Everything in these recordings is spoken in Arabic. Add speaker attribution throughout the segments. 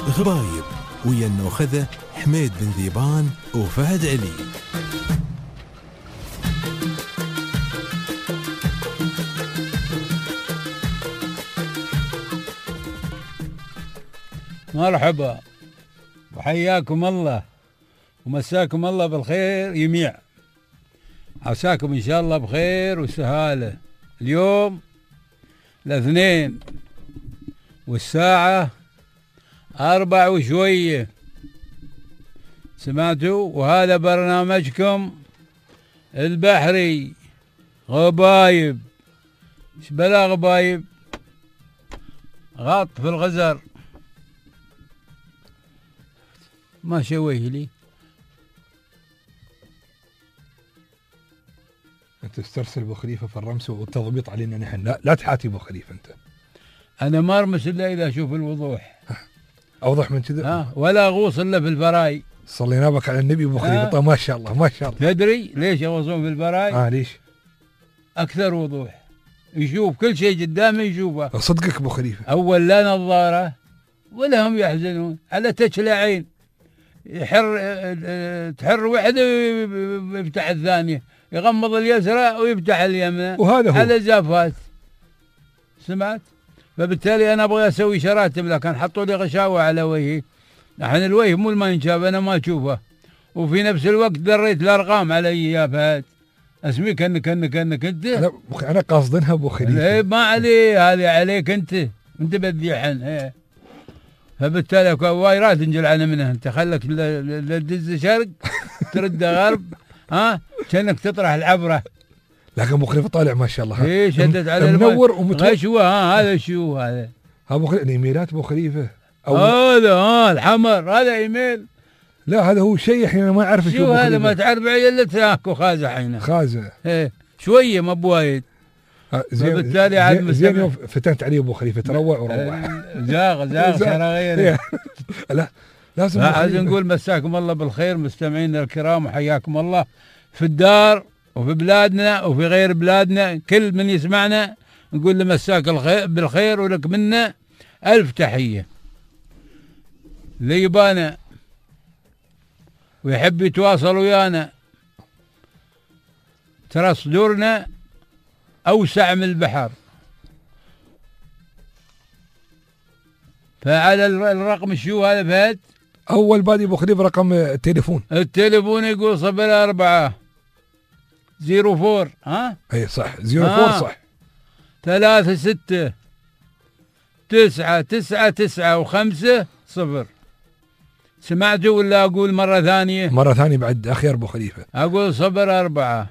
Speaker 1: غبايب ويا النوخذة حميد بن ذيبان وفهد علي.
Speaker 2: مرحبا وحياكم الله ومساكم الله بالخير جميع. عساكم إن شاء الله بخير وسهالة. اليوم الاثنين والساعة 4 وشوية، سمعتوا؟ وهذا برنامجكم البحري غبايب. ايش بلا غبايب؟ غاط في الغزر. ما شويه لي.
Speaker 3: انت تسترسل ابو خليفه في الرمس والتضبيط علينا نحن. لا تحاتي ابو خليفه انت.
Speaker 2: انا ما ارمس الا اذا اشوف الوضوح.
Speaker 3: اوضح من كذا.
Speaker 2: ولا اغوص الا في البراي.
Speaker 3: صلينا بك على النبي ابو خليفه. طيب ما شاء الله ما شاء الله.
Speaker 2: تدري ليش يغوصون في البراي؟
Speaker 3: ليش؟
Speaker 2: اكثر وضوح، يشوف كل شيء قدامه يشوفه.
Speaker 3: صدقك ابو خليفه.
Speaker 2: اول لا نظاره ولا هم يحزنون على تشلى عين. تحر وحده ويفتح الثانيه، يغمض اليسرى ويفتح اليمنى،
Speaker 3: وهذا هو
Speaker 2: على زافات. سمعت؟ فبالتالي انا ابغى اسوي شراتب، لكن حطوا لي غشاوه على وجهي. الحين الوجه مو ما ينشاف، انا ما اشوفه. وفي نفس الوقت دريت الارقام علي يا فهد. اسمي كانك انت.
Speaker 3: انا قاصدينها ابو خليفه.
Speaker 2: ما عليه، هذه عليك انت بتذيحن. فبالتالي وايرات تنجل عنا منها. انت خلك لا تدز شرق ترد غرب، كانك تطرح العبره.
Speaker 3: لكن ابو خليفه طالع ما شاء الله.
Speaker 2: شدت على
Speaker 3: منور
Speaker 2: غشوه. هذا شو هذا؟
Speaker 3: ابو خليفه الايميلات ابو خليفه.
Speaker 2: هذا الحمر، هذا ايميل.
Speaker 3: لا هذا هو شيء احنا ما نعرف
Speaker 2: شو هذا. ما تعرف الا تاكو خازه حين
Speaker 3: خازه.
Speaker 2: شويه ما بوايد.
Speaker 3: فبالتالي عاد زين يوم فتنت عليه ابو خليفه. تروع وروح.
Speaker 2: زاغ شراغير.
Speaker 3: لا لازم
Speaker 2: نقول مساكم الله بالخير مستمعينا الكرام، وحياكم الله في الدار وفي بلادنا وفي غير بلادنا. كل من يسمعنا نقول له مساك بالخير، ولك منا ألف تحية. اللي يبانا ويحب يتواصل ويانا، ترى صدورنا أوسع من البحر. فعلى الرقم شو هذا فهد؟
Speaker 3: أول بادي أبو خليفة رقم التليفون
Speaker 2: يقول 04 04
Speaker 3: أي صح 04 صح
Speaker 2: 36 9 9 9 و5 0. سمعتوا ولا أقول مرة ثانية؟
Speaker 3: مرة ثانية بعد أخير أبو خليفة.
Speaker 2: أقول 04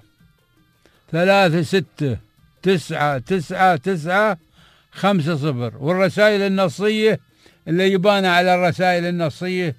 Speaker 2: 36 9 9 9 5 0. والرسائل النصية اللي يبانا على الرسائل النصية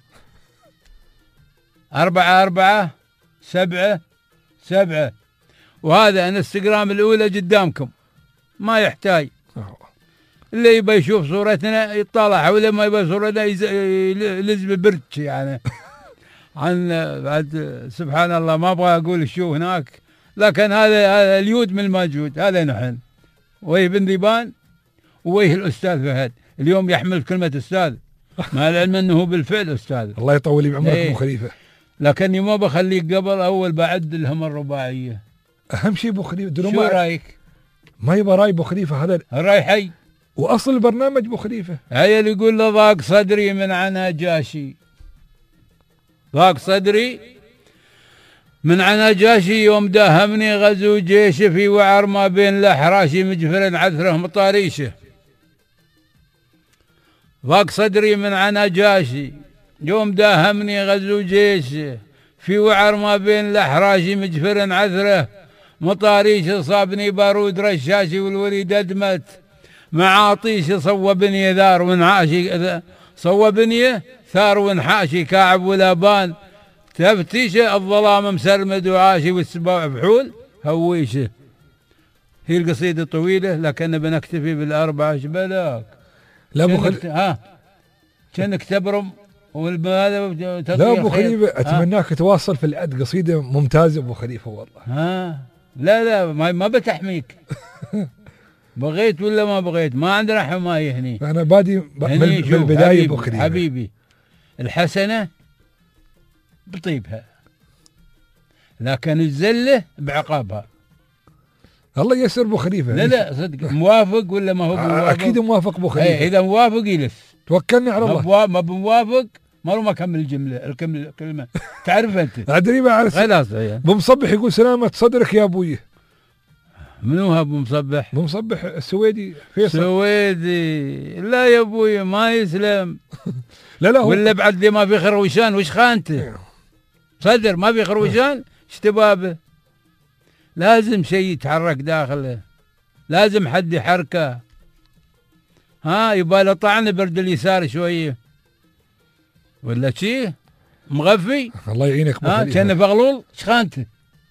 Speaker 2: 4 4 7 7. وهذا انستغرام الأولى قدامكم، ما يحتاج. اللي يبى يشوف صورتنا يطالع، ولا ما يبى صورتنا يلز ببرتش يعني. عن بعد سبحان الله ما ابغى اقول شو هناك، لكن هذا اليود من الموجود. هذا نحن ويه بن ذيبان ويه الاستاذ فهد. اليوم يحمل كلمه استاذ مع العلم انه بالفعل استاذ.
Speaker 3: الله يطول لي بعمرك ابو خليفه.
Speaker 2: لكني ما بخليك قبل، اول بعد لهم الرباعيه.
Speaker 3: اهم شيء ابو خليفه.
Speaker 2: شو رايك؟
Speaker 3: ما يبغى راي ابو خليفه، هذا
Speaker 2: الراي حي.
Speaker 3: واصل البرنامج ابو خليفه.
Speaker 2: عيل يقول له ضاق صدري من عنا جاشي. ضاق صدري من عنا جاشي يوم داهمني غزو جيش في وعر ما بين الاحراشي مجفر عثره مطاريشه. ضاق صدري من عنا جاشي يوم داهمني غزو جيش في وعر ما بين الاحراشي مجفر عثره مطاريشه. صابني بارود رشاشي والوريد ادمت معاطيش. صوبني ثار ونحاشي، صوبني ثار ونحاشي كاعب ولابان. تفتيشه الظلام مسرمد وعاشي والسباع فحول هويشه. هي القصيدة طويلة لكن بنكتفي بالأربعة. شبلاك
Speaker 3: لا ابو خليفة
Speaker 2: كأنك تبرم
Speaker 3: لا ابو خليفة اتمناك تواصل في العد. قصيدة ممتازة ابو خليفة والله.
Speaker 2: لا ما بتحميك. بغيت ولا ما بغيت ما عندنا حماية هني.
Speaker 3: انا بادي من البداية ابو خليفة.
Speaker 2: حبيبي الحسنة بطيبها، لكن الزلة بعقابها.
Speaker 3: الله يسر ابو خليفه.
Speaker 2: لا صدق موافق ولا ما هو موافق؟
Speaker 3: اكيد موافق ابو خليفه.
Speaker 2: اذا موافق يلف،
Speaker 3: توكلنا على الله.
Speaker 2: ما بموافق ما كمل الكلمه تعرف انت.
Speaker 3: ادري ما اعرف.
Speaker 2: خلاص يعني.
Speaker 3: بمصبح يقول سلامة صدرك يا ابوي.
Speaker 2: منو ها بمصبح؟
Speaker 3: بمصبح السويدي فيصل.
Speaker 2: سويدي لا يا ابوي ما يسلم.
Speaker 3: لا
Speaker 2: ولا بعد لي ما في خروشان وش خانته؟ صدر ما في خروشان اشتبابه. لازم شيء يتحرك داخله، لازم حد يحركه. يباله طعن برد اليسار شويه ولا شي مغفي.
Speaker 3: الله يعينك ابو خليفه.
Speaker 2: كان فغلول ايش خانته؟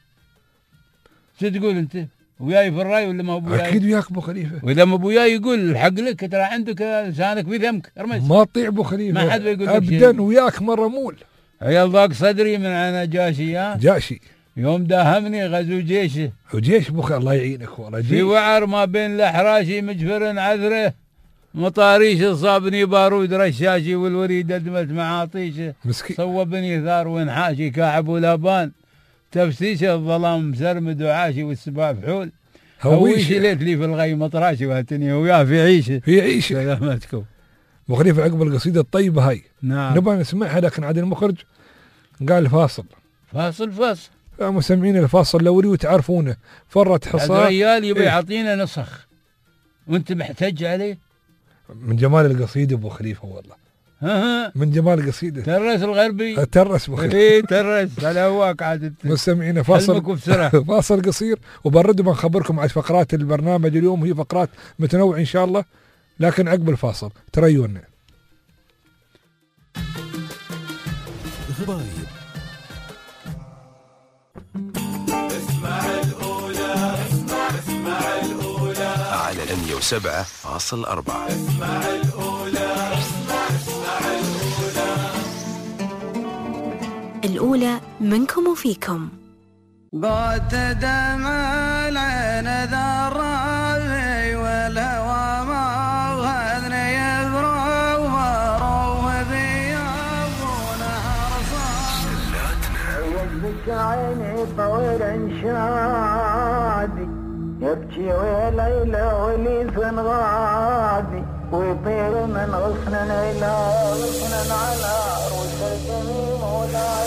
Speaker 2: شو تقول انت؟ وياي في الراي ولا ما ابو وياي؟
Speaker 3: اكيد وياك ابو خليفه.
Speaker 2: واذا ما ابو وياي يقول الحق لك ترى عندك لسانك في ذمك ارمز.
Speaker 3: ما تطيع ابو خليفه،
Speaker 2: ما حد بيقول
Speaker 3: ابدا. وياك مره مول
Speaker 2: عيال ضاق صدري من انا جاشي.
Speaker 3: جاشي
Speaker 2: يوم داهمني غزو جيشه
Speaker 3: وجيش ابو الله يعينك والله.
Speaker 2: في وعر ما بين الاحراشي مجفر عذره، مطاريش صابني بارود رشاشي، والوريد ادمت معاطيشه.
Speaker 3: مسكين
Speaker 2: صوبني ثار وانحاشي كاعب ولابان، تفسيشه الظلام مسرمد وعاشي والسباع فحول. هويشي ليت لي في الغي مطراشي وهتني وياه في عيشه. سلامتكم
Speaker 3: ابو خليفه. عقب القصيده الطيبه هاي
Speaker 2: نعم
Speaker 3: نبغى نسمعها، لكن عاد المخرج قال فاصل. مسمعين الفاصل الاولي وتعرفونه. فرت حصى
Speaker 2: الرجال يبي يعطينا نسخ وانت محتج عليه.
Speaker 3: من جمال القصيده ابو خليفه والله. من جمال القصيده.
Speaker 2: ترس الغربي.
Speaker 3: ترس ابو خليفه.
Speaker 2: ترس على هواك عاد.
Speaker 3: مستمعين فاصل فاصل قصير وبرد بنخبركم عن فقرات البرنامج اليوم. هي فقرات متنوعه ان شاء الله، لكن عقب الفاصل تريونا.
Speaker 1: غبايب.
Speaker 4: اسمع الأولى على 107.4. اسمع الأولى.
Speaker 5: الأولى منكم وفيكم.
Speaker 6: بات دمع العين ذرابي والهوى ما غذني يفرغ وروه بيابونه رصاد. يدك عيني طول شادي يبكي وليلة وليس غادي ويطير من غصن إلى غصن على رؤوس الجميم ولا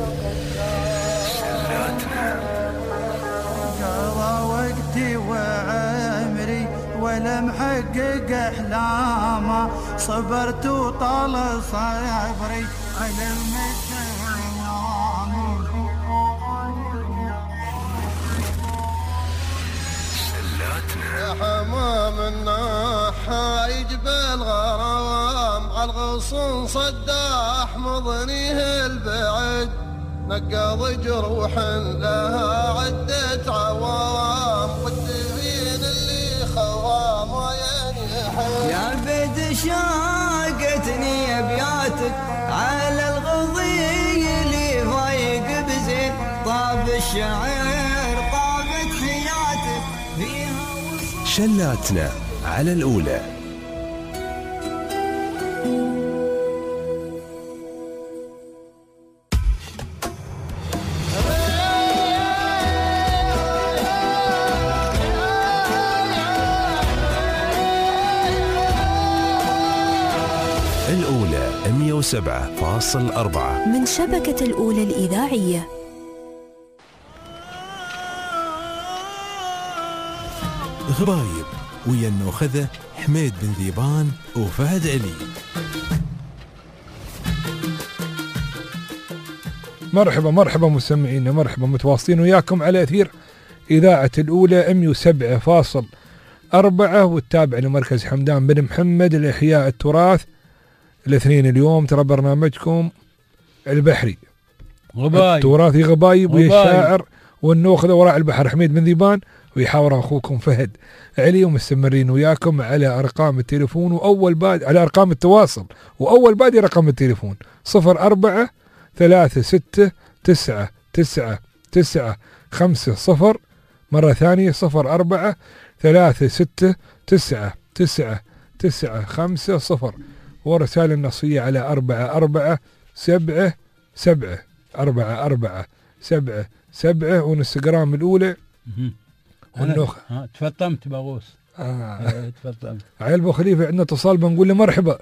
Speaker 6: قضى وقتي وعمري ولا محقق أحلامه، صبرت وطال صبري على يا حمام الناحي جبال غرام عالغصن صداح مضنيه البعد، نقض جروح لها عدة عوام والدفين اللي خوام وينحل. يا بد شاقتني ابياتك على الغضي اللي ضايق بزين، طاب الشعر طابت حياتك فيها
Speaker 1: شلاتنا على الأولى. الأولى 107.4
Speaker 5: من شبكة الأولى الإذاعية.
Speaker 1: غبايب ويا النوخذة حميد بن ذيبان وفهد علي.
Speaker 3: مرحبا مستمعينا، مرحبا متواصلين وياكم على أثير إذاعة الأولى 107.4 والتابع لمركز حمدان بن محمد لإحياء التراث. الاثنين اليوم ترى برنامجكم البحري التراثي غبايب، ويا الشاعر والنوخذة وراء البحر حميد بن ذيبان، ويحاور أخوكم فهد علي. ومستمرين وياكم على أرقام التليفون على أرقام التواصل، وأول بادي رقم التليفون 04-36999950. مرة ثانية 04-36999950. ورسائل النصية على 4477 4477 وانستغرام الأولى والنوخة.
Speaker 2: تفطمت بغوص. تفطمت.
Speaker 3: عيل أبو خليفة عندنا اتصال بنقول له مرحبا.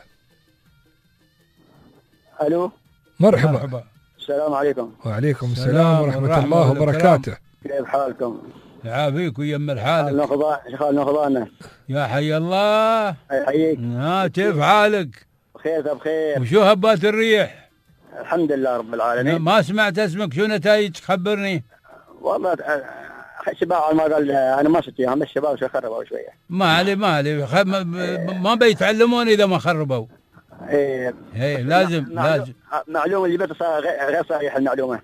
Speaker 7: الو
Speaker 3: مرحبا.
Speaker 7: السلام عليكم.
Speaker 3: وعليكم السلام ورحمة الله وبركاته.
Speaker 7: كيف حالكم؟
Speaker 2: يعافيك ويمل حالك.
Speaker 7: نخضانا
Speaker 2: يا حي الله.
Speaker 7: يحييك.
Speaker 2: كيف حالك؟
Speaker 7: بخير.
Speaker 2: وشو هبات الريح؟
Speaker 7: الحمد لله رب العالمين.
Speaker 2: ما سمعت اسمك، شو نتائج؟ خبرني.
Speaker 7: والله الشباب على ما قال انا ما شفت اياهم، الشباب شو خربوا شويه.
Speaker 2: ما علي ما بيتعلمون اذا ما خربوا.
Speaker 7: ايه
Speaker 2: لازم
Speaker 7: معلومه اللي بيت غير صحيح المعلومه.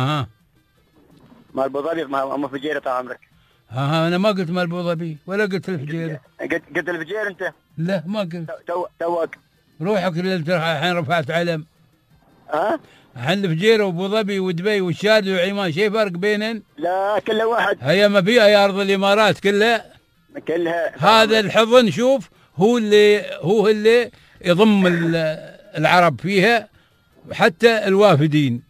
Speaker 7: مال ابو ظبي ما فجيره طال عمرك.
Speaker 2: انا ما قلت مال ابو ظبي ولا قلت الفجيره.
Speaker 7: قلت الفجيره انت؟
Speaker 2: لا ما قلت.
Speaker 7: توك
Speaker 2: روحك الحين رفعت علم. الحين الفجيره وابو ظبي ودبي والشارجه وعمان شيء فرق بينن؟
Speaker 7: لا كلها واحد.
Speaker 2: هي ما فيها يا ارض الامارات كلها. هذا الحضن شوف هو اللي يضم العرب فيها وحتى الوافدين.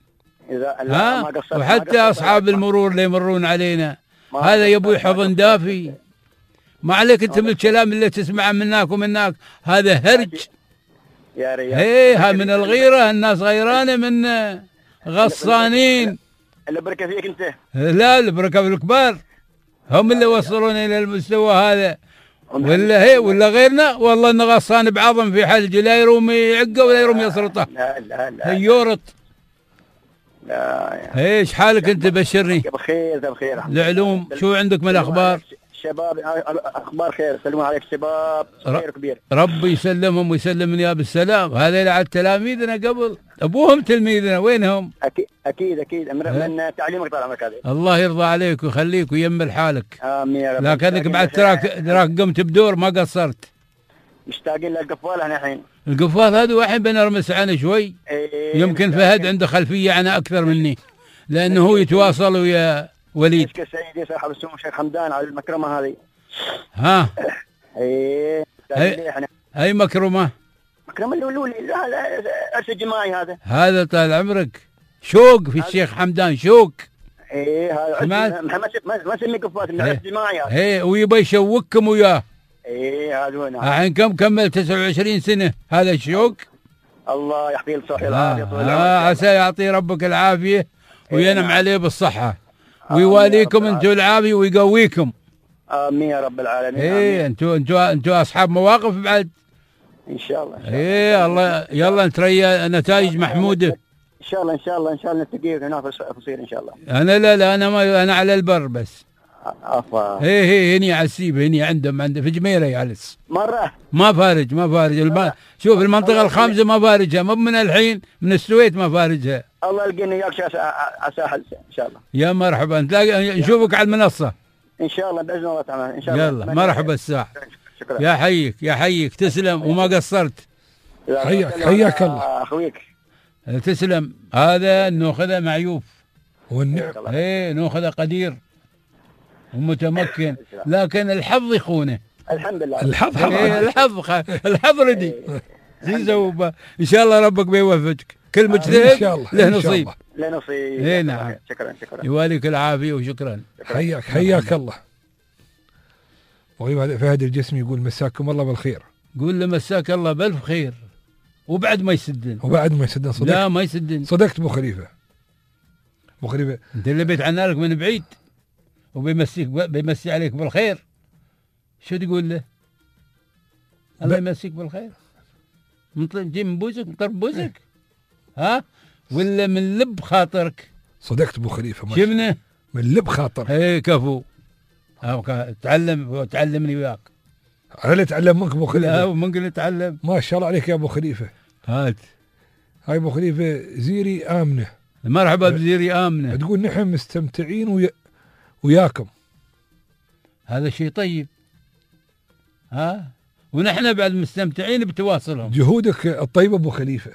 Speaker 2: وحتى اصحاب المرور اللي يمرون علينا. هذا يبوي حضن دافي. ما عليك انت من الكلام اللي تسمعه منك ومنك، هذا هرج
Speaker 7: يا ريال.
Speaker 2: ها من الغيره، الناس غيرانه من غصانين.
Speaker 7: البركه فيك انت.
Speaker 2: لا البركه في الكبار، هم اللي وصلونا الى المستوى هذا. ولا غيرنا والله انه غصان بعظم في حلج، لا يروم يعقه ولا يروم يسرطه.
Speaker 7: لا
Speaker 2: هيورط.
Speaker 7: لا
Speaker 2: ايش حالك انت؟ بشرني.
Speaker 7: بخير.
Speaker 2: العلوم شو عندك من الاخبار؟
Speaker 7: شباب اخبار خير، سلموا عليك شباب صغير وكبير.
Speaker 2: ربي يسلمهم ويسلمني يا بالسلام. هذا على تلاميذنا قبل، ابوهم تلميذنا وينهم؟
Speaker 7: اكيد من تعليمك طال عمرك. هذه
Speaker 2: الله يرضى عليك ويخليك ويمل حالك.
Speaker 7: امين يا رب.
Speaker 2: لكنك بعد تراك قمت بدور ما قصرت.
Speaker 7: مشتاقين للقفال احنا الحين.
Speaker 2: القفال هذا واحد بنرمس عنه شوي. يمكن فهد عنده خلفيه عنه اكثر مني، لانه هو يتواصل ويا وليد.
Speaker 7: اشكر سيدي صاحب السمو الشيخ حمدان على المكرمه هذه.
Speaker 2: اي مكرمه؟
Speaker 7: مكرمه الاولى ارث الجماعي
Speaker 2: هذا طال عمرك شوق في الشيخ حمدان شوق.
Speaker 7: هذا ما سمي قفات من ارث الجماعي.
Speaker 2: ويبى يشوككم وياه.
Speaker 7: هذا
Speaker 2: الحين كم كمل 29 سنه هذا الشوق.
Speaker 7: الله يحفظه الصحه والعافيه.
Speaker 2: عسى يعطي ربك العافيه وينعم عليه بالصحه ويواليكم انتم العافيه ويقويكم.
Speaker 7: امين يا رب العالمين.
Speaker 2: انتوا اصحاب مواقف بعد
Speaker 7: ان شاء الله.
Speaker 2: الله يلا نتريا نتائج محموده
Speaker 7: ان شاء الله نلتقي هنا في الصير ان شاء الله.
Speaker 2: انا لا انا على البر بس. هني على السيب، هني عندهم في جميره يجلس
Speaker 7: مره
Speaker 2: ما فارج شوف المنطقه الخامسه ما فارجها، مو من الحين من السويد ما فارجها.
Speaker 7: الله يلقينا وياك على الساحل ان شاء الله.
Speaker 2: يا مرحبا، نشوفك على المنصه
Speaker 7: ان شاء الله باذن الله تعالى ان شاء الله.
Speaker 2: يلا مرحبا الساعه. شكرا. يا حيك تسلم وما قصرت.
Speaker 3: حياك الله
Speaker 7: اخويك.
Speaker 2: تسلم. هذا ناخذه معيوف
Speaker 3: والنعم.
Speaker 2: ناخذه قدير ومتمكن، لكن الحظ يخونه.
Speaker 7: الحمد لله.
Speaker 2: الحظ ردي. ان شاء الله ربك بيوفقك. كل مجتهد له نصيب. نعم.
Speaker 7: شكرا.
Speaker 2: يواليك العافيه وشكرا.
Speaker 3: حياك الله. فهد الجسمي يقول مساكم الله بالخير.
Speaker 2: قول له مساك الله بالف خير. وبعد ما يسدن.
Speaker 3: صدقت.
Speaker 2: لا ما يسدن.
Speaker 3: صدقت ابو خليفه.
Speaker 2: انت اللي بيتعنى لك من بعيد بيمسي عليك بالخير. شو تقول له؟ الله يمسيك بالخير. جي من بوزك مطرب بوزك. ولا من لب خاطرك.
Speaker 3: صدقت ابو خليفه.
Speaker 2: شمنه
Speaker 3: من لب خاطرك.
Speaker 2: كفو. تعلمني وياك.
Speaker 3: انا اللي اتعلم منك ابو خليفه.
Speaker 2: لا من قل اتعلم.
Speaker 3: ما شاء الله عليك يا ابو خليفه.
Speaker 2: هاي
Speaker 3: ابو خليفه زيري امنه.
Speaker 2: مرحبا بزيري امنه.
Speaker 3: تقول نحن مستمتعين وياكم.
Speaker 2: هذا شيء طيب. ونحن بعد مستمتعين بتواصلهم.
Speaker 3: جهودك الطيبه ابو خليفه.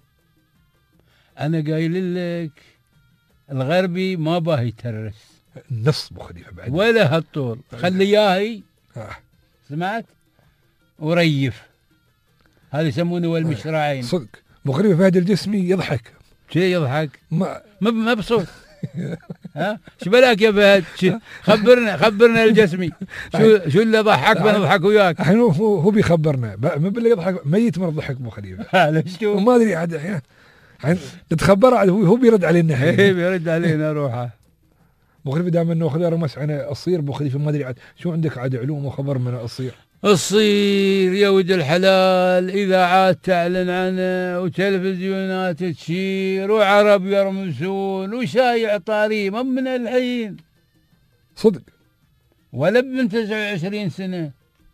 Speaker 2: انا قايل لك الغربي ما باهي يترس.
Speaker 3: النص ابو خليفه بعد
Speaker 2: ولا هالطول. خلي اياهي. سمعت؟ وريف. هذا يسمونه والمشراعين.
Speaker 3: صدق ابو خليفه فهد الجسمي يضحك
Speaker 2: شيء يضحك
Speaker 3: ما
Speaker 2: مبسوط. ها شو بالك يا فهد؟ خبرنا الجسمي شو اللي ضحك بنضحك وياك.
Speaker 3: الحين هو بيخبرنا ما بالله يضحك ميت من الضحك ابو خليفه.
Speaker 2: ليش
Speaker 3: ما ادري عاد احيانا نتخبر عاد هو بيرد علينا.
Speaker 2: ايه بيرد علينا روحه.
Speaker 3: ابو خليفه دائما ناخذ رمس عن الصير. ابو خليفه ما ادري عاد شو عندك عاد علوم وخبر من الصير.
Speaker 2: الصير يا ولد الحلال اذاعات تعلن عنه وتلفزيونات تشير وعرب يرمسون وشايع طاري من الحين
Speaker 3: صدق
Speaker 2: ولا من 29 سنه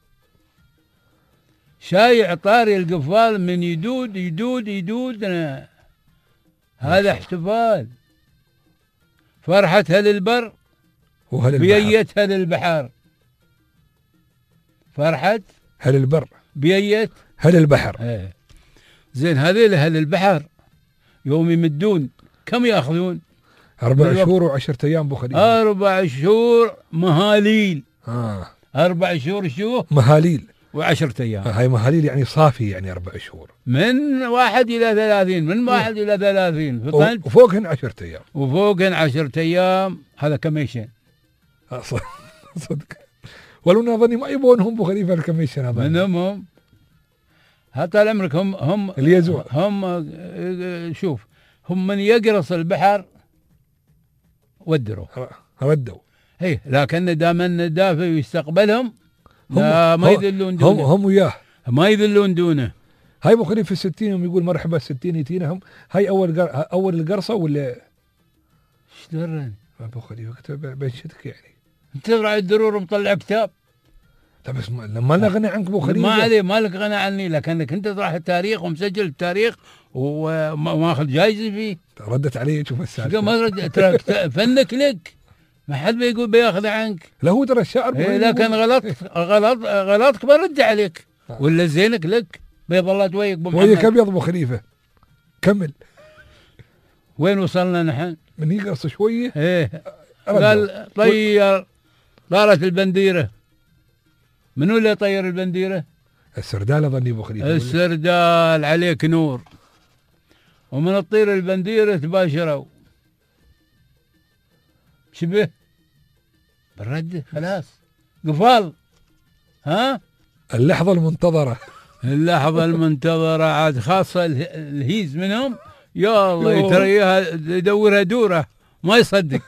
Speaker 2: شايع طاري القفال من يدود هذا احتفال فرحتها للبر بيتها للبحر. فرحت
Speaker 3: هل البر
Speaker 2: بيت
Speaker 3: هل البحر.
Speaker 2: ايه زين هذيل اهل البحر يوم يمدون كم ياخذون؟
Speaker 3: 4 شهور و10 ايام ابو خليفه.
Speaker 2: 4 شهور مهاليل. 4 شهور شو؟
Speaker 3: مهاليل
Speaker 2: و10 ايام.
Speaker 3: هاي مهاليل يعني صافي يعني 4 شهور.
Speaker 2: من 1 إلى 30 من 1 إلى 30 فطنت.
Speaker 3: وفوقهن 10 ايام.
Speaker 2: وفوقهن 10 ايام هذا كميشن.
Speaker 3: صدق. ولو انا ظني ما يبونهم ابو خليفه الكميشن هذا.
Speaker 2: منهم طال عمرك هم
Speaker 3: اللي يزور.
Speaker 2: هم شوف هم من يقرص البحر ودوا. اي لكن دام دافع يستقبلهم لا ما يذلون دونه.
Speaker 3: هم وياه
Speaker 2: ما يذلون دونه.
Speaker 3: هاي ابو خليفه 60 يوم يقول مرحبا 60 يتينهم. هاي اول القرصه ولا
Speaker 2: ايش دراني
Speaker 3: ابو خليفه كتب بنشدك يعني.
Speaker 2: انت راعي الدرور مطلع كتاب.
Speaker 3: طيب بس ما لنا غنى عنك ابو خليفه.
Speaker 2: ما عليه ما لك غنى عني لكنك انت راح التاريخ ومسجل التاريخ وماخذ جايزه فيه.
Speaker 3: ردت علي شوف السالفه.
Speaker 2: ما رد ترى فنك لك ما حد بيقول بياخذ عنك.
Speaker 3: لا هو ترى الشعر
Speaker 2: لكن غلطك برد عليك. ولا زينك لك بيض الله تويك ابو محمد.
Speaker 3: وياك ابيض ابو خليفه. كمل.
Speaker 2: وين وصلنا نحن؟
Speaker 3: من يقرص شويه.
Speaker 2: ايه قال طارت البنديره. منو اللي طير البنديره؟
Speaker 3: السردال اظني ابو خليفه.
Speaker 2: السردال عليك نور. ومن تطير البنديره تباشروا شبه بالرد خلاص قفال. ها
Speaker 3: اللحظه
Speaker 2: المنتظره عاد خاصه الهيز منهم يا الله يتريها يدورها دوره ما يصدق.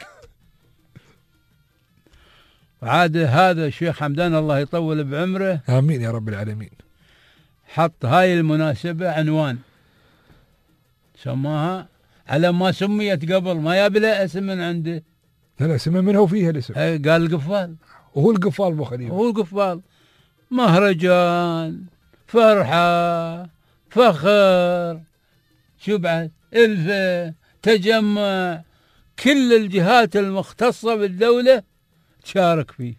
Speaker 2: عاد هذا الشيخ حمدان الله يطول بعمره
Speaker 3: امين يا رب العالمين
Speaker 2: حط هاي المناسبة عنوان سماها على ما سميت قبل ما يابلها اسم من عنده.
Speaker 3: لا اسم منها وفيها الاسم.
Speaker 2: قال القفال.
Speaker 3: وهو القفال ابو خليفه.
Speaker 2: هو القفال مهرجان فرحة فخر شو بعد الفة تجمع كل الجهات المختصة بالدولة تشارك فيه.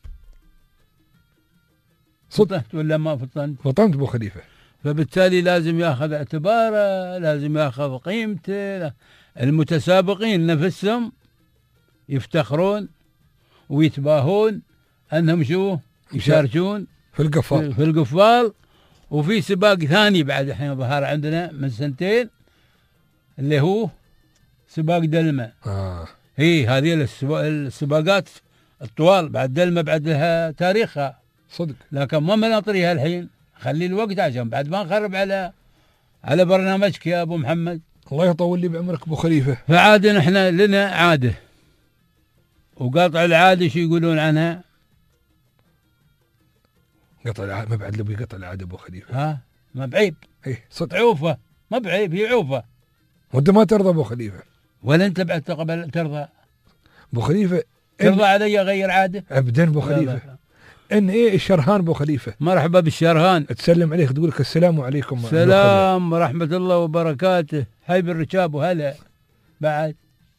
Speaker 2: فطنت ولا ما فطنت؟
Speaker 3: فطنت ابو خليفه.
Speaker 2: فبالتالي لازم ياخذ اعتباره لازم ياخذ قيمته. المتسابقين نفسهم يفتخرون ويتباهون انهم شو يشاركون
Speaker 3: في
Speaker 2: القفال. وفي سباق ثاني بعد الحين ظهر عندنا من 2 سنين اللي هو سباق دلمة. هي هذه السباقات الطوال بعد دلمة بعد لها تاريخها
Speaker 3: صدق.
Speaker 2: لكن ما مناطريها الحين. خلي الوقت عشان بعد ما نخرب على برنامجك يا ابو محمد.
Speaker 3: الله يطول لي بعمرك ابو خليفه.
Speaker 2: فعاد نحن لنا عاده وقطع العاده شو يقولون عنها؟
Speaker 3: قطع العاده ما بعد لبي قطع العاده ابو خليفه.
Speaker 2: ها ما بعيب.
Speaker 3: ايه صدق.
Speaker 2: عوفه ما بعيب هي عوفه.
Speaker 3: وانت ما ترضى ابو خليفه
Speaker 2: ولا انت بعد تقبل ترضى
Speaker 3: ابو خليفه؟
Speaker 2: ترضى علي اغير عاده؟
Speaker 3: ابدا ابو خليفه. ان ايه الشرهان ابو خليفه.
Speaker 2: مرحبا بالشرهان.
Speaker 3: تسلم عليك تقول لك السلام عليكم.
Speaker 2: السلام ورحمه الله وبركاته. حي بالركاب وهلا بعد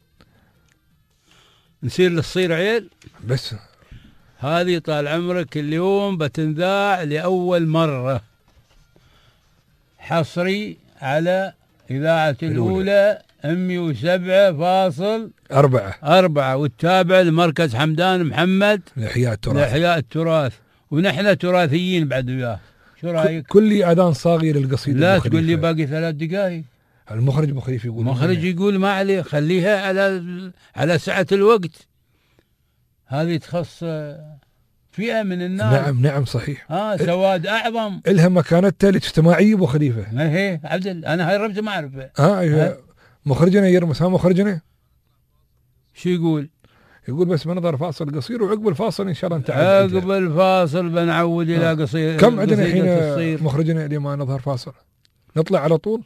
Speaker 2: نصير للصير عيل
Speaker 3: بس.
Speaker 2: هذه طال عمرك اليوم بتنذاع لأول مرة حصري على إذاعة الأولى 107.4 والتابع لمركز حمدان محمد
Speaker 3: لإحياء التراث.
Speaker 2: ونحن تراثيين بعد وياه. شو رايك؟
Speaker 3: كل لي اذان صاغي للقصيده.
Speaker 2: لا تقول لي باقي 3 دقائق.
Speaker 3: المخرج مخيف يقول.
Speaker 2: المخرج يقول ما عليه، خليها على سعة الوقت. هذه تخص فئة من الناس.
Speaker 3: نعم صحيح.
Speaker 2: سواد أعظم.
Speaker 3: إلها مكانتها الاجتماعية أبو خليفة.
Speaker 2: ما هي عبدل، أنا هربت ما أعرفه.
Speaker 3: مخرجنا يرمس. مخرجنا
Speaker 2: شو يقول؟
Speaker 3: يقول بس بنظر فاصل قصير، وعقب الفاصل إن شاء الله نتعود.
Speaker 2: عقب الفاصل بنعود إلى قصير.
Speaker 3: كم عندنا الحين مخرجنا اللي ما نظهر فاصل؟ نطلع على طول؟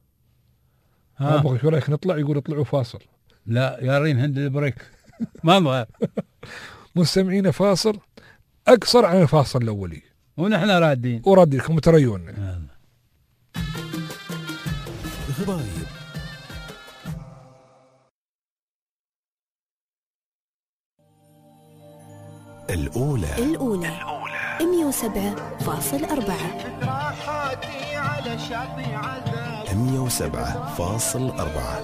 Speaker 3: شو رايك نطلع؟ يقول اطلعوا فاصل.
Speaker 2: لا يارين هند البريك ما نظهر.
Speaker 3: مستمعين فاصل أقصر عن الفاصل الأولي،
Speaker 2: ونحن رادين
Speaker 3: ورادينكم تريون.
Speaker 1: غبايب.
Speaker 4: الأولى
Speaker 5: 107.4.
Speaker 4: 107.4.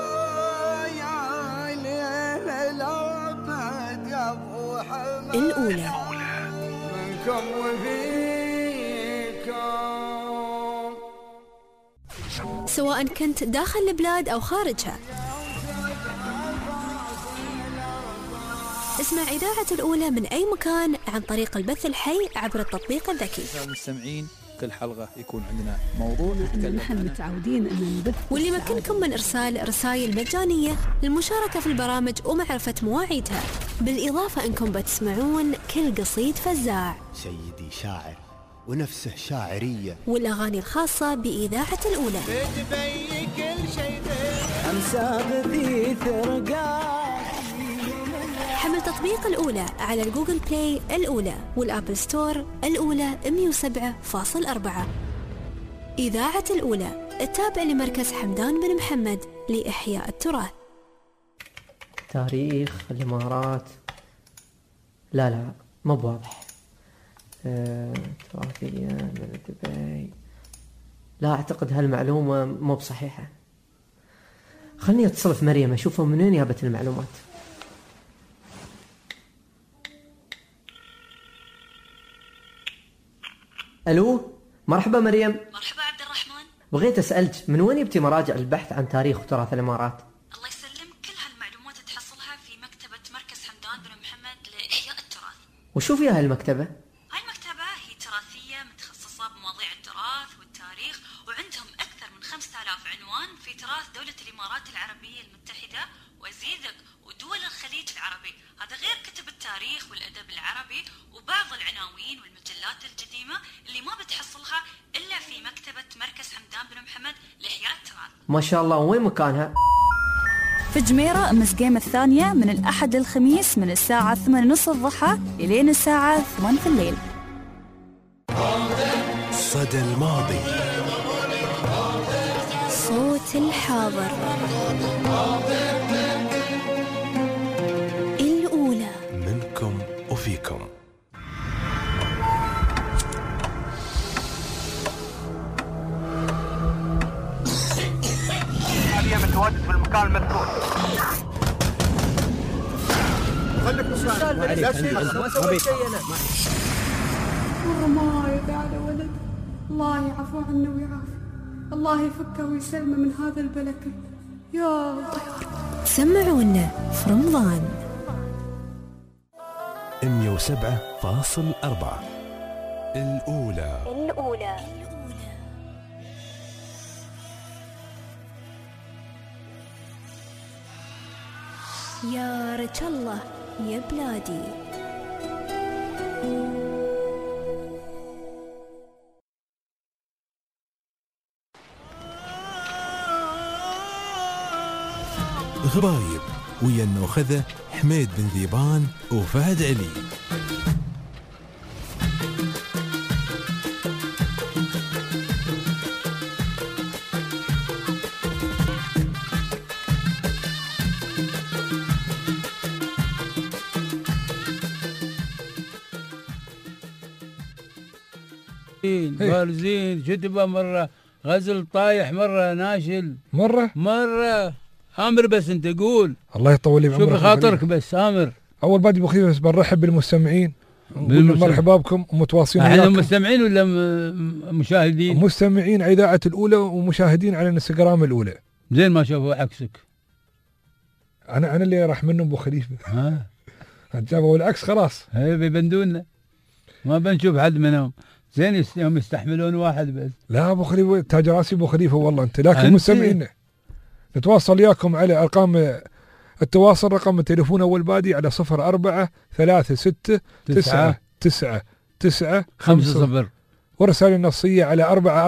Speaker 5: الأولى
Speaker 6: منكم وفيكم،
Speaker 5: سواء كنت داخل البلاد أو خارجها. اسمع إذاعة الأولى من أي مكان عن طريق البث الحي عبر التطبيق الذكي.
Speaker 8: المستمعين كل حلقة يكون عندنا موضوع نتكلم
Speaker 9: نحن متعودين أن نبث،
Speaker 5: واللي يمكنكم من إرسال رسائل مجانية للمشاركة في البرامج ومعرفة مواعيدها، بالإضافة أنكم بتسمعون كل قصيد فزاع،
Speaker 10: سيدي شاعر ونفسه شاعرية،
Speaker 5: والأغاني الخاصة بإذاعة الأولى. حمل تطبيق الأولى على الجوجل بلاي الأولى والآبل ستور الأولى 107.4. إذاعة الأولى التابع لمركز حمدان بن محمد لإحياء التراث.
Speaker 11: تاريخ الإمارات لا مو بواضح. تراثية من دبي، لا أعتقد هالمعلومة مو بصحيحة. خلني أتصل في مريم أشوفها من وين جابت المعلومات. ألو، مرحبا مريم.
Speaker 12: مرحبا عبد الرحمن.
Speaker 11: بغيت أسألك من وين يبتي مراجع البحث عن تاريخ وتراث الإمارات؟
Speaker 12: الله يسلمك، كل هالمعلومات تحصلها في مكتبة مركز حمدان بن محمد لإحياء التراث.
Speaker 11: وشو فيها هالمكتبة؟
Speaker 12: هاي المكتبة هي تراثية متخصصة بمواضيع التراث والتاريخ، وعندهم أكثر من 5000 عنوان في تراث دولة الإمارات العربية المتحدة وزيدك ودول الخليج العربي. هذا غير كتب التاريخ والأدب العربي وبعض العناوين والمجلات القديمة اللي ما بتحصلها إلا في مكتبة مركز حمدان بن محمد لإحياء التراث.
Speaker 11: ما شاء الله. وين مكانها؟
Speaker 13: في جميرة أمس الثانية من الأحد للخميس من الساعة 8:30 الضحى إلين الساعة 8 في الليل.
Speaker 4: صدى الماضي،
Speaker 5: صوت الحاضر. الأولى
Speaker 4: منكم وفيكم.
Speaker 14: حاليا متواجد في المكان المذكور.
Speaker 9: خليك مسؤول. لا شيء ما سويت شيء انا.
Speaker 15: والله ما يدعي على ولد. الله يعفو عنه ويعافي. الله يفكه ويسلمه من هذا البلاء كله. يا الله.
Speaker 5: سمعونا في رمضان.
Speaker 4: 107.4. الأولى.
Speaker 5: يا رجل الله يا بلادي.
Speaker 1: غبايب ويا النوخذة حميد بن ذيبان وفهد علي.
Speaker 2: بارزين شتبه مرة، غزل طايح مرة، ناشل مرة. آمر بس انت قول.
Speaker 3: الله يطول لي بعمرك.
Speaker 2: شوف خاطرك بس آمر.
Speaker 3: أول بعد بخير بس بنرحب بالمستمعين مرحبا بكم ومتواصلين.
Speaker 2: احنا مستمعين ولا مشاهدين؟
Speaker 3: مستمعين على إذاعة الأولى ومشاهدين على الانستغرام الأولى.
Speaker 2: زين ما شافوا عكسك.
Speaker 3: أنا اللي راح منهم أبو خليفة. جابوا العكس خلاص.
Speaker 2: هي بيبندونا ما بنشوف حد منهم. زين يوم يستحملون واحد بس.
Speaker 3: لا أبو خليفة تاج راسي أبو خليفة والله أنت. لكن مستمعين نتواصل وياكم على أرقام التواصل. رقم التليفون أول بادي على 0436999950 ورسائل النصية على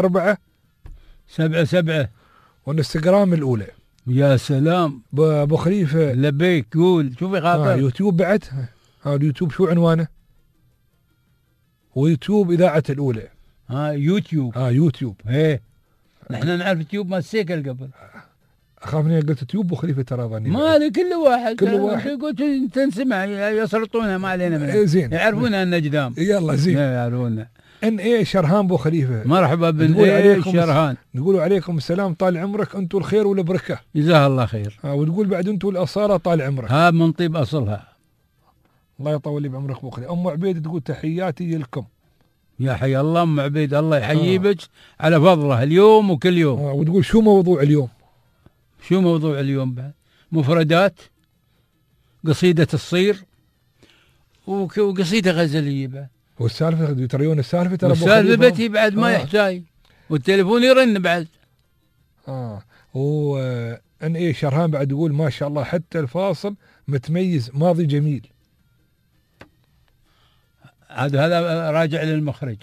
Speaker 2: 4477
Speaker 3: والانستغرام الأولى.
Speaker 2: يا سلام
Speaker 3: أبو خليفة
Speaker 2: لبيك قول شوفي خاطر.
Speaker 3: يوتيوب بعد. اليوتيوب شو عنوانه؟ ويوتيوب إذاعة الأولى.
Speaker 2: يوتيوب.
Speaker 3: يوتيوب.
Speaker 2: ايه نحن نعرف التيوب ما السيكل قبل.
Speaker 3: أخاف إني قلت تيوب أبو خليفة ترى ظني.
Speaker 2: ما لي كل واحد قلت تنسمع يسلطونها ما علينا منها.
Speaker 3: زين
Speaker 2: يعرفونها النجدام.
Speaker 3: يلا زين
Speaker 2: يعرفونها.
Speaker 3: ان شرهان ابو خليفه.
Speaker 2: مرحبا بن شرهان.
Speaker 3: نقولوا عليكم السلام طال عمرك انتم الخير والبركه.
Speaker 2: جزاه الله خير.
Speaker 3: وتقول بعد انتم الاصاله طال عمرك.
Speaker 2: من طيب اصلها.
Speaker 3: الله يطول لي بعمرك ابو خليفه. ام عبيد تقول تحياتي لكم.
Speaker 2: يا حي الله ام عبيد الله يحيي بك على فضله اليوم وكل يوم.
Speaker 3: وتقول شو موضوع اليوم؟
Speaker 2: شو موضوع اليوم بعد؟ مفردات، قصيده الصير وقصيده غزليه بعد.
Speaker 3: والسالفه تريون السالفه ترى
Speaker 2: السالفه بتي بعد ما يحتاج والتليفون يرن بعد.
Speaker 3: ان شرهان بعد يقول ما شاء الله حتى الفاصل متميز ماضي جميل.
Speaker 2: هذا راجع للمخرج.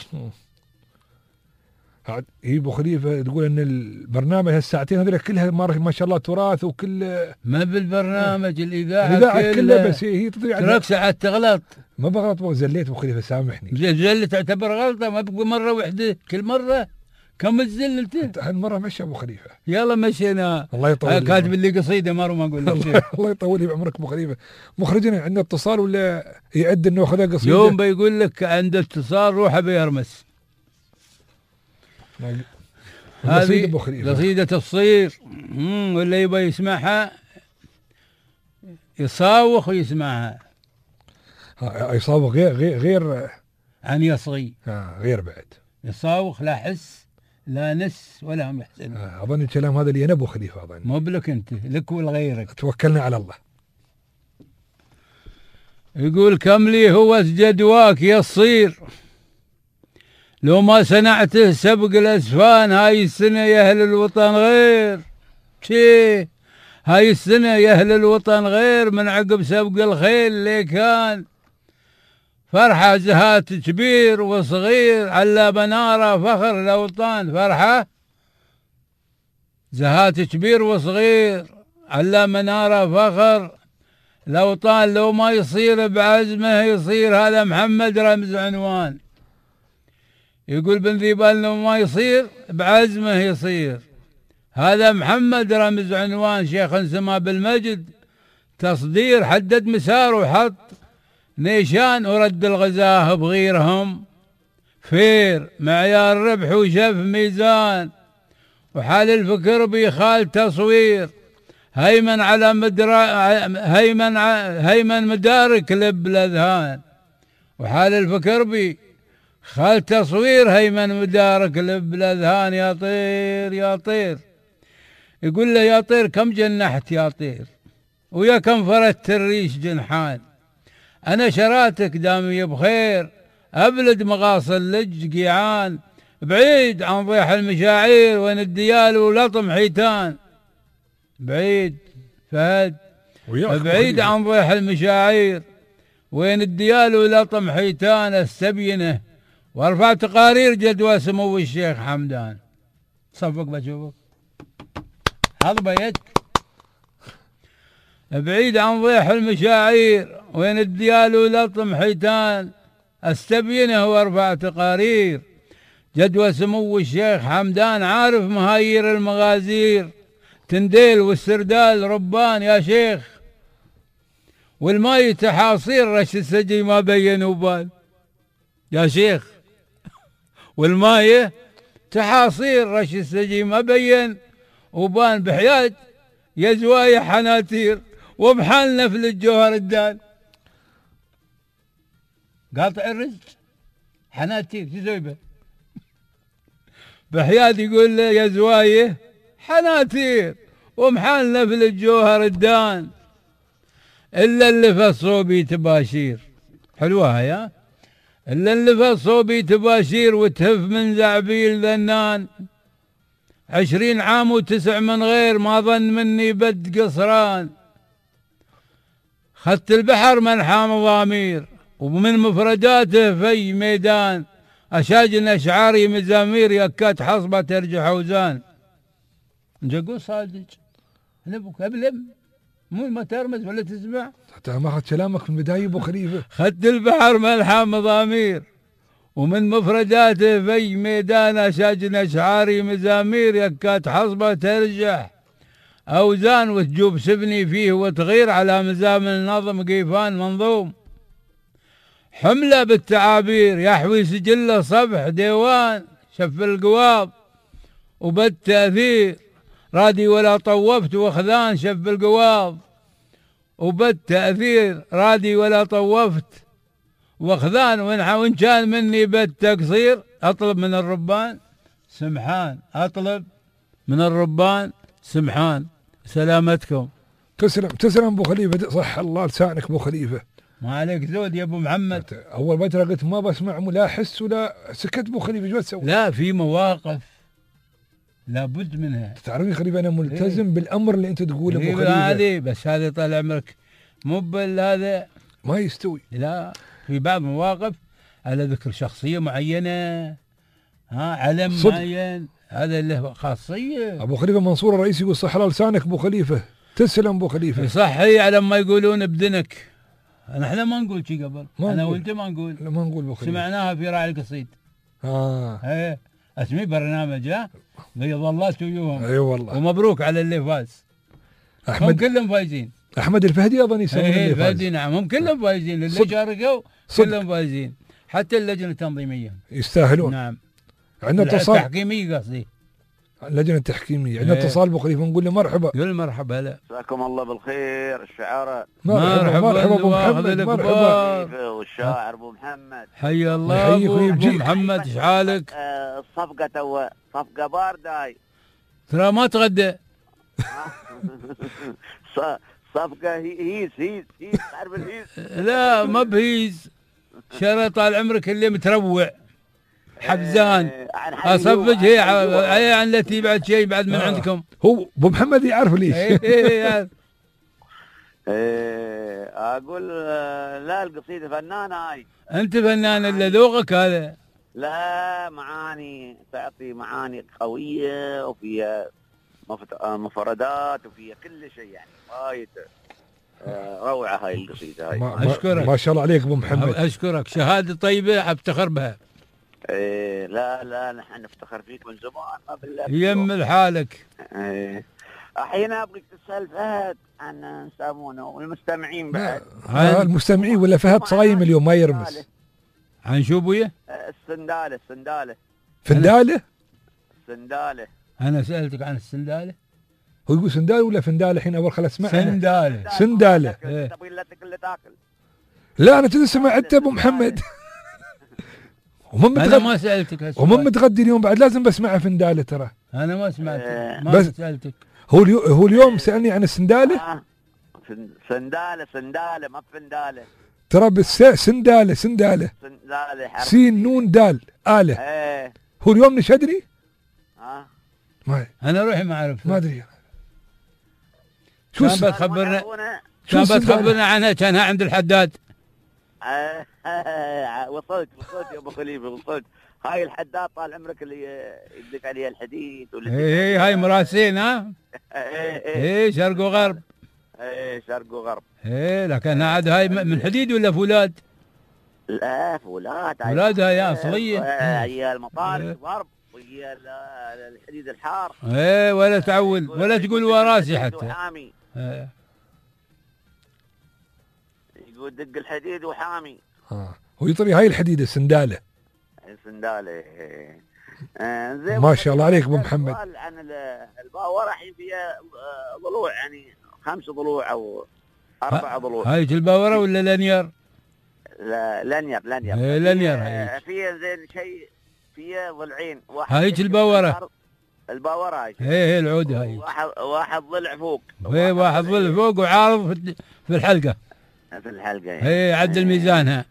Speaker 3: هي ابو خليفه تقول ان البرنامج هالساعتين هذول كلها ما شاء الله تراث وكل
Speaker 2: ما بالبرنامج الاذاعه
Speaker 3: كلها بس هي تضيع.
Speaker 2: تراك ساعات تغلط.
Speaker 3: ما بغلط زليت ابو خليفه سامحني.
Speaker 2: زل تعتبر غلطه ما بقى مره واحده كل مره كم تزل انت؟
Speaker 3: هالمره مشى ابو خليفه.
Speaker 2: يلا مشينا.
Speaker 3: الله يطول.
Speaker 2: كاتب لي قصيده ما اقول لك.
Speaker 3: الله يطول لي بعمرك ابو خليفه. مخرجنا عندنا اتصال ولا يعد انه خذ قصيده؟
Speaker 2: يوم بيقول لك عند اتصال روح بيرمس. هذه قصيدة الصير. ولا يبغى يسمعها يصاوخ ويسمعها.
Speaker 3: يصاوخ غير
Speaker 2: عن يصغي.
Speaker 3: غير بعد
Speaker 2: يصاوخ لا حس لا نس ولا هم يحسن.
Speaker 3: اظن الكلام هذا اللي انا ابو خليفه اظن.
Speaker 2: مو بلك انت لك ولغيرك.
Speaker 3: توكلنا على الله.
Speaker 2: يقول كم لي هو جدواك يا الصير لو ما صنعته سبق الأسفان. هاي السنة يا أهل الوطن غير هاي السنة يا أهل الوطن غير من عقب سبق الخيل اللي كان فرحة زهات كبير وصغير على بنارة فخر الأوطان. فرحة زهات كبير وصغير على منارة فخر الأوطان. لو ما يصير بعزمه يصير. هذا محمد رمز عنوان. يقول بن ذيبان لو ما يصير بعزمه يصير. هذا محمد رمز عنوان. شيخ سما بالمجد تصدير حدد مسار وحط نيشان ورد الغزاه بغيرهم فير معيار ربح وشف ميزان وحال الفكر بيخال تصوير. هيمن على هيمن مدارك لب الاذهان وحال الفكر بي خال تصوير. هيمن مدارك لب الاذهان. يا طير يا طير يقول له يا طير كم جنحت يا طير ويا كم فردت الريش جنحان. انا شراتك دامي بخير ابلد مغاصل لج قيعان بعيد عن ضيح المشاعير وين الديال ولطم حيتان. بعيد فهد بعيد عن ضيح المشاعير وين الديال ولطم حيتان. استبينه وارفع تقارير جدوى سمو الشيخ حمدان. صفق بشوفك هضبة يدك. بعيد عن ضيح المشاعير وين الديال ولطم حيتان. استبينه وارفع تقارير جدوى سمو الشيخ حمدان. عارف مهايير المغازير تنديل والسردال ربان يا شيخ والماي تحاصير رش السجي ما بين وبال. يا شيخ والماي تحاصير رش السجي ما بين وبان. بحياة يا زوايا حناتير وبحال نفل الجوهر الدال. قاطع الرزق حناتير شو يسوي به؟ بحياد يقول له يا زوايه حناتير ومحالنا في الجوهر الدان إلا اللي في صوبي تباشير. حلوة يا إلا اللي في صوبي تباشير وتهف من زعبيل ذنان 20 عام و9 من غير ما ظن مني بد قصران. خدت البحر منحى مضامير ومن مفرداته في ميدان أشاجن أشعاري مزامير يكات حصبة ترجع حوزان. نقول صادق نبوك أبلم مو ما ترمز ولا تسمع
Speaker 3: حتى ما أخذت كلامك من بداية أبو خليفة.
Speaker 2: خدت البحر ملحى مضامير ومن مفرداته في ميدان أشاجن أشعاري مزامير يكات حصبة ترجع أوزان وتجوب سبني فيه وتغير على مزام النظم قيفان منظوم حملة بالتعابير يحوي سجله صبح ديوان شف القواب وبالتأثير رادي ولا طوفت وخذان شف القواب وبالتأثير رادي ولا طوفت وخذان وإن كان مني بالتقصير أطلب من الربان سمحان أطلب من الربان سمحان. سلامتكم.
Speaker 3: تسلم أبو خليفة صح الله لسانك أبو خليفة.
Speaker 2: ما عليك زود يا أبو محمد.
Speaker 3: أول فترة قلت ما بسمع ولا أحس ولا سكت أبو خليفة شو تسوي؟
Speaker 2: لا في مواقف لابد منها.
Speaker 3: تعرف يا خليفة أنا ملتزم بالأمر اللي أنت تقوله أبو خليفة.
Speaker 2: هذه بس هذا طال عمرك مو هذا
Speaker 3: ما يستوي.
Speaker 2: لا في بعض مواقف على ذكر شخصية معينة علم صدق. معين هذا له خاصية.
Speaker 3: أبو خليفة منصور الرئيس يقول صح الله لسانك أبو خليفة. تسلم أبو خليفة.
Speaker 2: صحي على ما يقولون بدنك. احنا ما نقول شي قبل انا وانت ما نقول.
Speaker 3: لا ما نقول بخليفة.
Speaker 2: سمعناها في راعي القصيد. ايه اسمي برنامج بيض الله تويوهم.
Speaker 3: اي والله.
Speaker 2: ومبروك على اللي فاز. هم كلهم فايزين.
Speaker 3: احمد الفهدي اظن يسمون اللي فاز.
Speaker 2: الفهدي نعم هم كلهم فايزين اللي شاركوا كلهم فايزين حتى اللجنة التنظيمية.
Speaker 3: يستاهلون.
Speaker 2: نعم.
Speaker 3: عندنا اتصال.
Speaker 2: التحكيمية قصدي.
Speaker 3: اللجنة التحكيمية عندنا اتصال ابو خليفة نقول له مرحبا.
Speaker 2: قول مرحبا. هلا
Speaker 16: مساكم الله بالخير الشعراء.
Speaker 3: مرحبا ابو محمد.
Speaker 16: مرحبا والشاعر ابو محمد.
Speaker 2: حيا الله ابو محمد ايش حالك؟
Speaker 16: الصفقة تو صفقة باردة
Speaker 2: ترى ما تغدى.
Speaker 16: صفقة هيس تعرف الهيس؟
Speaker 2: لا ما بهيس شرى طال عمرك اللي متروع حبزان اصفق هي عن التي بعد شيء بعد من عندكم.
Speaker 3: هو ابو محمد يعرف ليش.
Speaker 16: اقول لا القصيدة فنانة هاي.
Speaker 2: انت فنان الا ذوقك هذا.
Speaker 16: لا معاني تعطي معاني قوية وفيها مفردات وفيها كل شيء يعني وايد روعة هاي القصيدة هاي.
Speaker 2: أشكرك
Speaker 3: ما شاء الله عليك أبو محمد.
Speaker 2: أشكرك شهادة طيبة أفتخر بها.
Speaker 16: لا نحن نفتخر فيك من زمان ما بالله.
Speaker 2: يم حالك.
Speaker 16: الحين أبغيك تسأل فهد عن نسامونه والمستمعين بعد.
Speaker 3: المستمعين ولا فهد صايم اليوم ما يرمس.
Speaker 2: عن شو بويا؟
Speaker 16: السندالة.
Speaker 3: فندالة.
Speaker 2: أنا سألتك عن السندالة.
Speaker 3: هو يقول سندالة ولا فندالة الحين أول خلاص اسمع.
Speaker 2: سندالة.
Speaker 16: تبغي لا تاكل.
Speaker 3: لا أنا تسمع أنت أبو محمد.
Speaker 2: أنا ما سألتك.
Speaker 3: ومن متغدي اليوم بعد لازم بسمعها فندالة ترى.
Speaker 2: أنا ما سمعتك ما سألتك.
Speaker 3: هو اليوم سألني عن السندالة.
Speaker 16: سندالة ما فندالة.
Speaker 3: ترى سندالة سين نون دال آلة. هو اليوم نشدني.
Speaker 2: ما أنا روحي ما أعرف.
Speaker 3: ما أدري.
Speaker 2: شو بتخبرنا عنها كانها عند الحداد.
Speaker 16: وصلت يا ابو خليفه وصلت. هاي الحداد طال عمرك اللي يدق عليها الحديد
Speaker 2: هاي مراسين شرق وغرب.
Speaker 16: شرق وغرب.
Speaker 2: لكن عاد هاي من حديد ولا فولاد؟
Speaker 16: لا فولاد.
Speaker 2: هاي اصليه.
Speaker 16: هي المطارق غرب وهي الحديد الحار.
Speaker 2: ولا تعول ولا تقول وراسي حتى.
Speaker 16: يقول دق الحديد وحامي.
Speaker 3: هو يطري هاي الحديد السندالة. ما شاء الله عليك ابو محمد.
Speaker 16: عن الباورة الحين فيها ضلوع يعني 5 ضلوع او 4 ضلوع.
Speaker 2: هاي الباورة ولا الانيار؟
Speaker 16: لانير
Speaker 2: لانير
Speaker 16: فيه زين شيء، فيه ضلعين،
Speaker 2: هايج الباورة،
Speaker 16: الباورة هاي
Speaker 2: هي العود هاي،
Speaker 16: واحد ضلع فوق،
Speaker 2: هي واحد ضلع فوق وعارض في الحلقة، هي عدل ميزانها.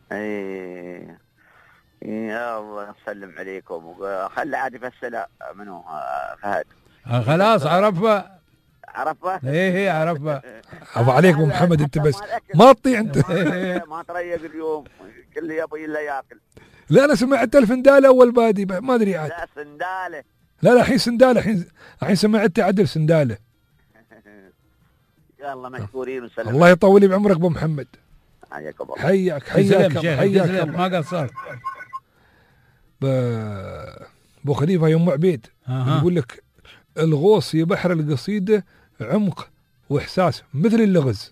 Speaker 16: يا الله يسلم عليكم، وخلي عاد يفسر منو فهد.
Speaker 2: خلاص عرفها هي عرفها.
Speaker 3: عفو عليك ابو محمد، انت بس ما تطيع انت.
Speaker 16: ما تريق اليوم، كل يبي الا ياكل.
Speaker 3: لا انا سمعت الفندالة اول بادي ما ادري عاد.
Speaker 16: لا سندالة،
Speaker 3: لا الحين سندالة، الحين سمعت عدل سندالة.
Speaker 16: يلا مشكورين وسلام.
Speaker 3: الله يطول لي بعمرك ابو محمد.
Speaker 16: حياك الله.
Speaker 3: حياك
Speaker 2: ما قصرت.
Speaker 3: ابو خليفة يوم عبيد يقول لك الغوص في بحر القصيدة عمق واحساس مثل اللغز.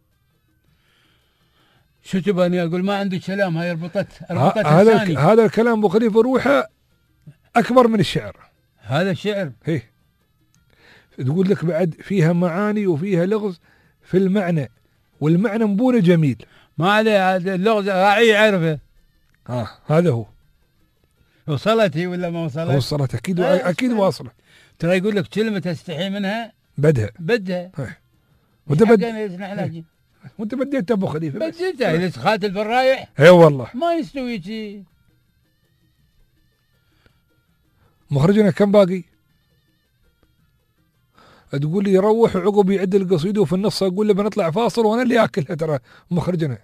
Speaker 2: شو تباني اقول؟ ما عندي كلام، هاي ربطت
Speaker 3: هذا الكلام ابو خليفة روحه اكبر من الشعر.
Speaker 2: هذا الشعر
Speaker 3: هي تقول لك بعد فيها معاني وفيها لغز في المعنى، والمعنى مبونه جميل.
Speaker 2: ما عليه اللغز راعي يعرفه.
Speaker 3: هذا هو.
Speaker 2: وصلت هي ولا ما وصلت؟
Speaker 3: وصلت اكيد اكيد واصله.
Speaker 2: ترى يقول لك كلمه تستحي منها بدها
Speaker 3: وانت بديت ابو خليفه
Speaker 2: بديتها اذا تخاتل في الرايح.
Speaker 3: اي والله
Speaker 2: ما يستوي شيء.
Speaker 3: مخرجنا كم باقي؟ تقول لي يروح وعقب يعد القصيده وفي النص اقول له بنطلع فاصل وانا اللي اكلها. ترى مخرجنا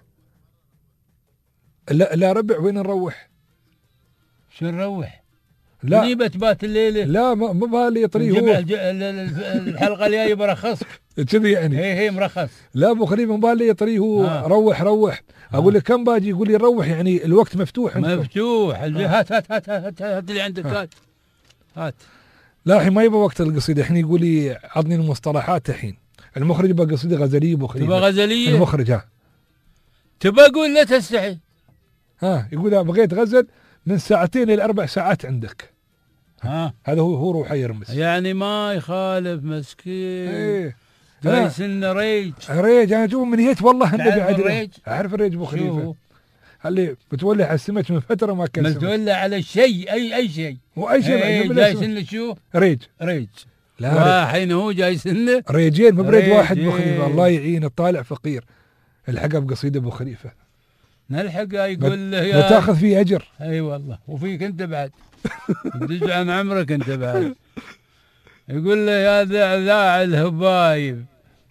Speaker 3: لا ربع وين نروح؟
Speaker 2: شو نروح؟
Speaker 3: لا
Speaker 2: نيبة تبات الليله.
Speaker 3: لا ما بالي طريق هو
Speaker 2: الحلقه الجايه برخص
Speaker 3: كذي يعني.
Speaker 2: هي مرخص.
Speaker 3: لا ابو خليفه ما بالي طريق هو. روح اقول لك كم باجي؟ يقول لي روح يعني الوقت مفتوح عندكم.
Speaker 2: مفتوح. هات اللي عندك. هات.
Speaker 3: لا الحين ما يبغى وقت القصيده، الحين يقول لي عطني المصطلحات. الحين المخرج يبغى قصيده غزليه ابو خليفه.
Speaker 2: تبغى غزليه؟
Speaker 3: المخرج
Speaker 2: تبغى اقول لا تستحي.
Speaker 3: يقول بغيت غزل من 2 إلى 4 ساعات عندك. هذا هو روحه يرمس
Speaker 2: يعني ما يخالف مسكين. جايس لنا ريج
Speaker 3: انا اشوف من هيك والله النبي عاد اعرف الريج ابو خليفه. اللي بتولع على السمك من فتره ما كان
Speaker 2: بتولع على شيء اي شيء
Speaker 3: واي شيء
Speaker 2: جايس لنا شو
Speaker 3: ريج.
Speaker 2: لا الحين هو جايس لنا
Speaker 3: ريجين مو بريد واحد ابو خليفه. الله يعين الطالع فقير. الحقها بقصيده ابو خليفه
Speaker 2: نلحقها. يقول له يا
Speaker 3: وتاخذ فيه اجر.
Speaker 2: اي والله وفيك انت بعد تدج عن عمرك انت بعد. يقول له يا ذعذاع الهبايب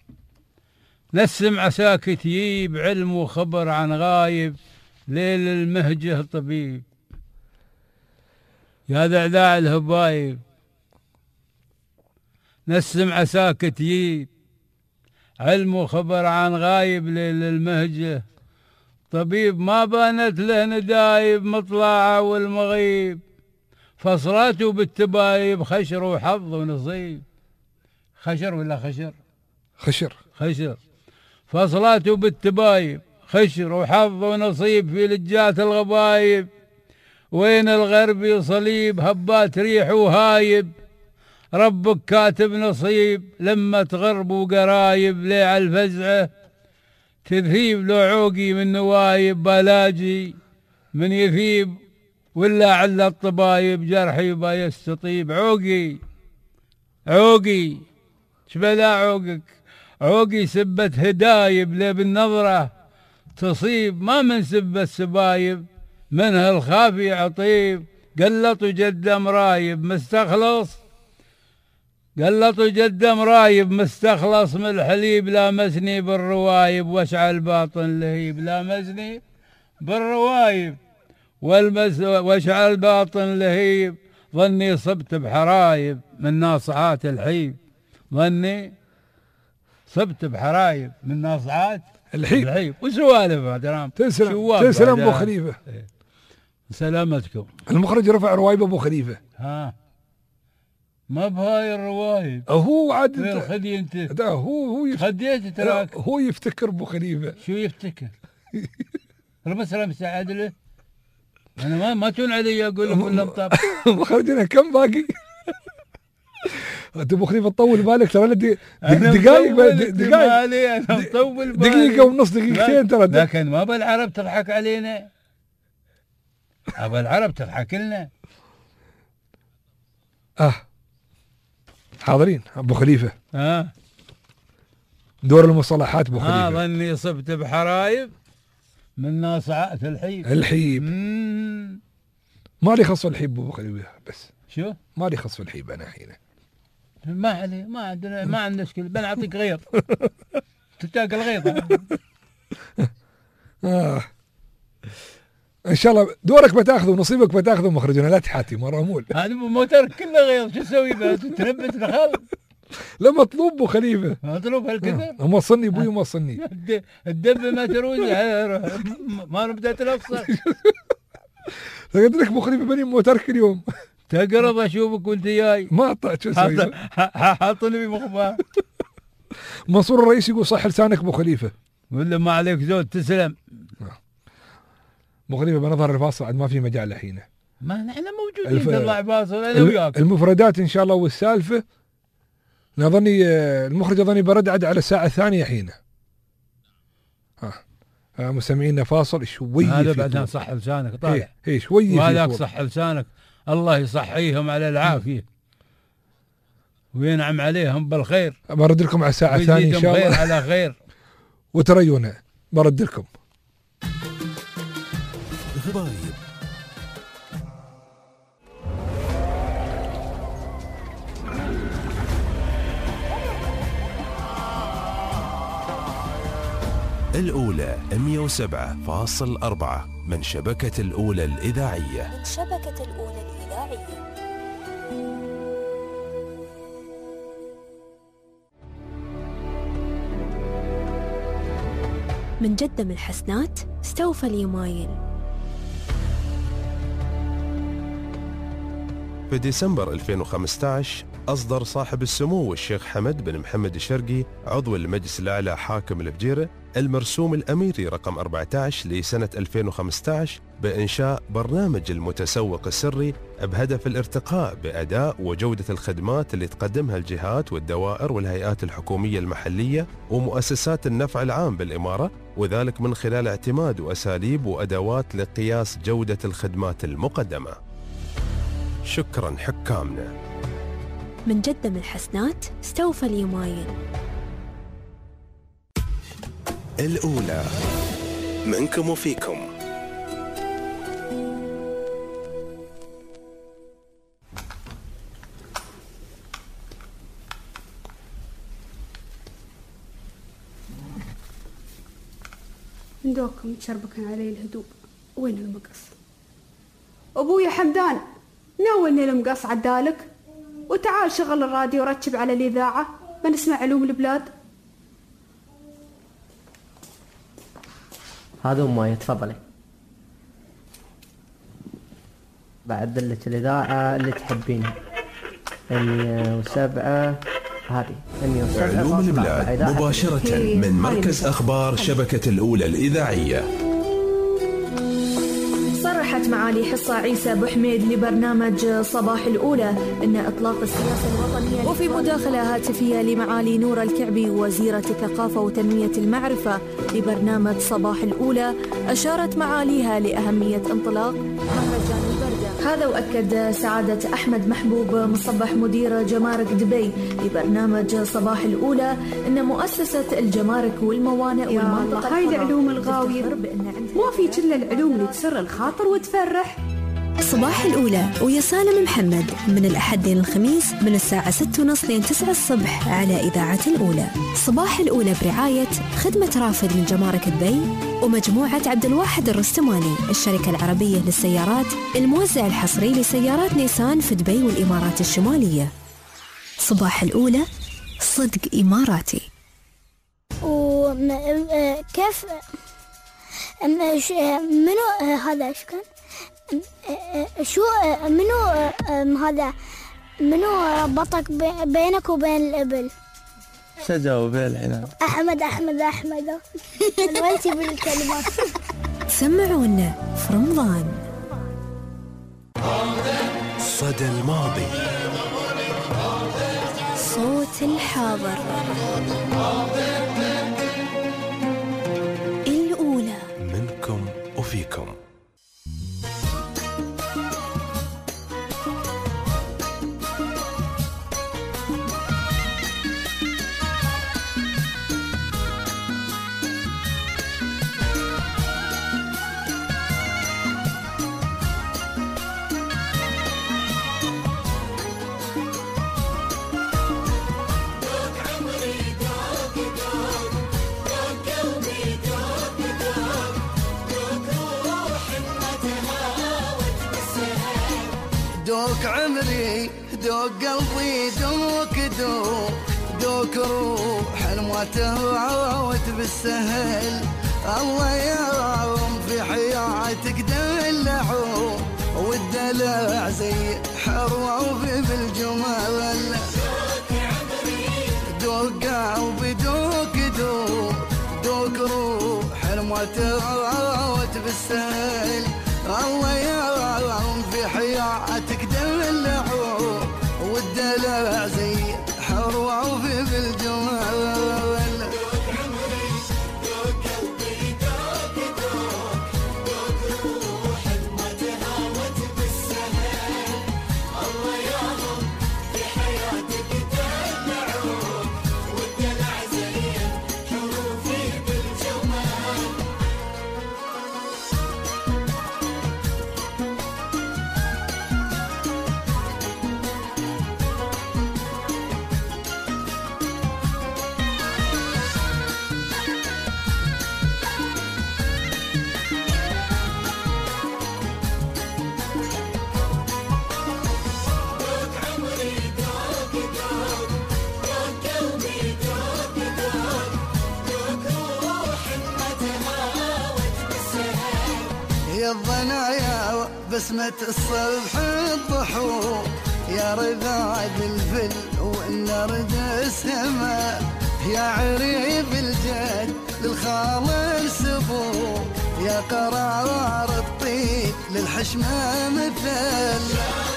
Speaker 2: نسم عساك تجيب علم وخبر عن غايب ليل المهجه طبيب. يا ذعذاع الهبايب نسم عساك تجيب علم وخبر عن غايب ليل المهجه طبيب. ما بانت له ندايب مطلعه والمغيب فصلاته بالتبايب خشر وحظ ونصيب. خشر ولا خشر؟ خشر. فصلاته بالتبايب خشر وحظ ونصيب في لجات الغبايب. وين الغربي صليب هبات ريح وهايب. ربك كاتب نصيب لما تغرب وقرايب. ليه على الفزعه تذهيب لو عوقي من نوايب. بلاجي من يثيب ولا على الطبايب. جرحي با يستطيب. عوقي شبلا عوقك. عوقي سبت هدايب ليه بالنظرة تصيب. ما من سبت سبايب منها الخافي عطيب. قلطوا جد مرايب مستخلص. قلطوا جد مرايب مستخلص من الحليب. لامسني بالروايب واشعل باطن لهيب. لامسني بالروايب واشعل باطن لهيب. ظني صبت بحرايب من ناصعات الحيب. ظني صبت بحرايب من ناصعات الحيب. وسوالف درام.
Speaker 3: تسلم ابو خليفه.
Speaker 2: سلامتكم.
Speaker 3: المخرج رفع روايب ابو خليفه.
Speaker 2: ما بهاي الروايب.
Speaker 3: هو عاد
Speaker 2: خدي انت.
Speaker 3: هو
Speaker 2: خديت تراك.
Speaker 3: هو يفتكر ابو خليفه.
Speaker 2: شو يفتكر؟ سلام سعد له. انا ما تون علي اقول لك ولا مطاب.
Speaker 3: مخرجنا كم باقي؟ انت ابو خليفه تطول بالك ترى. دقائق
Speaker 2: انا مطول بالي،
Speaker 3: دقيقه ونص دقيقتين ترى.
Speaker 2: لكن ما بالعرب تضحك علينا، ابو العرب تضحك لنا.
Speaker 3: حاضرين ابو خليفه. دور المصطلحات ابو خليفه.
Speaker 2: ظني صبت بحرايب من ناصعات
Speaker 3: الحيب. ما لي خص الحيب ابو خليفه، بس
Speaker 2: شو
Speaker 3: ما لي خص الحيب انا حين.
Speaker 2: ما عليه، ما عندنا مشكله، بنعطيك غيط تتاكل غيط.
Speaker 3: ان شاء الله دورك بتاخذه ونصيبك بتاخذه مخرجنا، لا تحاتي مره مول.
Speaker 2: هذا موترك كله غيط، شو اسوي بها؟ تنبت الخل.
Speaker 3: لا مطلوب ابو خليفه،
Speaker 2: مطلوب هالكثر.
Speaker 3: موصلني ابوي موصلني.
Speaker 2: الدب ما تروج ما نبدا تنفصل.
Speaker 3: قلت لك ابو خليفه بني موترك اليوم.
Speaker 2: تقرب اشوفك وانت جاي.
Speaker 3: ما طلعت شو اسوي؟
Speaker 2: حاطني بمخبار.
Speaker 3: منصور الرئيس يقول صح لسانك ابو خليفه.
Speaker 2: ولا ما عليك زود، تسلم.
Speaker 3: ابو خليفه بنظهر الفاصل عاد ما في مجال الحين.
Speaker 2: ما نحن موجودين نطلع فاصل انا وياك.
Speaker 3: المفردات ان شاء الله والسالفه نظني المخرج اظني برد عاد على الساعه الثانيه حين. مستمعينا فاصل شوي.
Speaker 2: هذا بعدها صح لسانك طالع.
Speaker 3: ايه شوي.
Speaker 2: وهذاك صح لسانك، الله يصحيهم على العافيه وينعم عليهم بالخير.
Speaker 3: برد لكم على الساعه الثانيه ان شاء الله.
Speaker 2: خير على خير.
Speaker 3: وتريونا برد لكم.
Speaker 1: غبايب الأولى 107.4 من شبكة الأولى الإذاعية.
Speaker 5: من جدة من الحسنات استوفى اليمايل.
Speaker 4: في ديسمبر 2015 أصدر صاحب السمو الشيخ حمد بن محمد الشرقي عضو المجلس الأعلى حاكم الفجيرة المرسوم الأميري رقم 14 لسنة 2015 بإنشاء برنامج المتسوق السري بهدف الارتقاء بأداء وجودة الخدمات اللي تقدمها الجهات والدوائر والهيئات الحكومية المحلية ومؤسسات النفع العام بالإمارة، وذلك من خلال اعتماد أساليب وأدوات لقياس جودة الخدمات المقدمة. شكرا حكامنا.
Speaker 5: من جدة من الحسنات استوفى اليمايل.
Speaker 4: الأولى منكم وفيكم.
Speaker 15: من دوكم تشربكن علي الهدوء. وين المقص؟ أبويا حمدان ناولني المقص عدالك، وتعال شغل الراديو ورتب على الإذاعة بنسمع علوم البلاد.
Speaker 11: هذا ماي تفضلي. بعدل لك الإذاعة اللي تحبينها 107. هذه 107
Speaker 1: علوم البلاد مباشرة من مركز أخبار شبكة الأولى الإذاعية.
Speaker 13: صرحت معالي حصة عيسى أبو حميد لبرنامج صباح الأولى أن إطلاق السياسة الوطنية. وفي مداخلة هاتفية لمعالي نور الكعبي وزيرة الثقافة وتنمية المعرفة لبرنامج صباح الأولى، أشارت معاليها لأهمية انطلاق مهرجان البردة. هذا وأكد سعادة أحمد محبوب مصبح مدير جمارك دبي لبرنامج صباح الأولى أن مؤسسة الجمارك والموانئ والمنطقة
Speaker 15: هاي العلوم الغاوية ما في كل العلوم اللي تسر الخاطر وتفرح.
Speaker 5: صباح الأولى ويا سالم محمد من الأحد للخميس من الساعة 6:30 لين 9 الصبح على إذاعة الأولى. صباح الأولى برعاية خدمة رافد من جمارك دبي ومجموعة عبد الواحد الرستماني، الشركة العربية للسيارات، الموزع الحصري لسيارات نيسان في دبي والإمارات الشمالية. صباح الأولى صدق إماراتي.
Speaker 17: وكيف منو هذا ايش كان؟ شو منو هذا منو ربطك بينك وبين الإبل؟
Speaker 18: شجاوب الحين.
Speaker 17: أحمد الولتي بالكلمات.
Speaker 5: سمعونا في رمضان.
Speaker 4: صدى الماضي.
Speaker 5: الحاضر. الأولى
Speaker 4: منكم وفيكم.
Speaker 6: دوك عمري دوك قلبي دوك دوك دوك روح ما تهوت بالسهل. الله يوم في حياتك دلعوا والدلع زي حروف بالجمال. دوك قلبي دوك دوك دوك روح ما تهوت بالسهل. الله يوم في حياتك دلعوا والدلع زي حروف بالجمال. يا الضنايا بسمة الصبح الضحوك يا رذاذ الفل والنرد السما يا عريب الجد للخال سبوك يا قرار الطيب للحشمة مثل.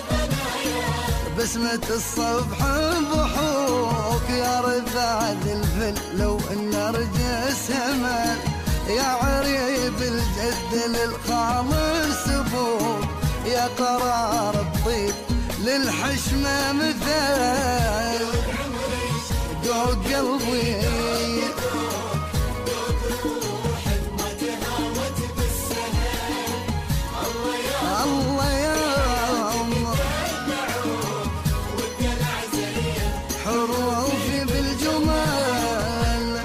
Speaker 6: بسمة الصبح الضحوك يا رذاذ الفل لو النرد السما يا عريب الجد للخال سبوك يا قرار الطيب للحشمة مثال. دوق قلبي الله يوم حروفي بالجمال.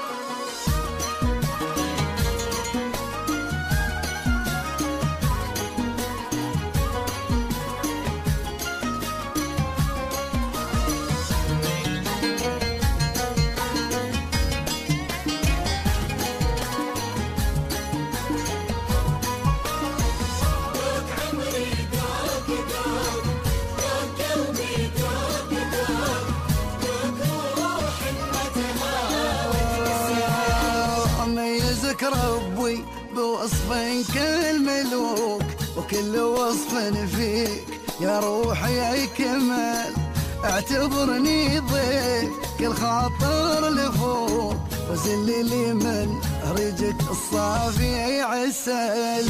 Speaker 6: ميزك ربي بوصف كالملوك وكل وصف فيك يا روحي يا كمال. اعتبرني ضيف كل خاطر لفوق وزل لي من ريجك الصافي يا عسل.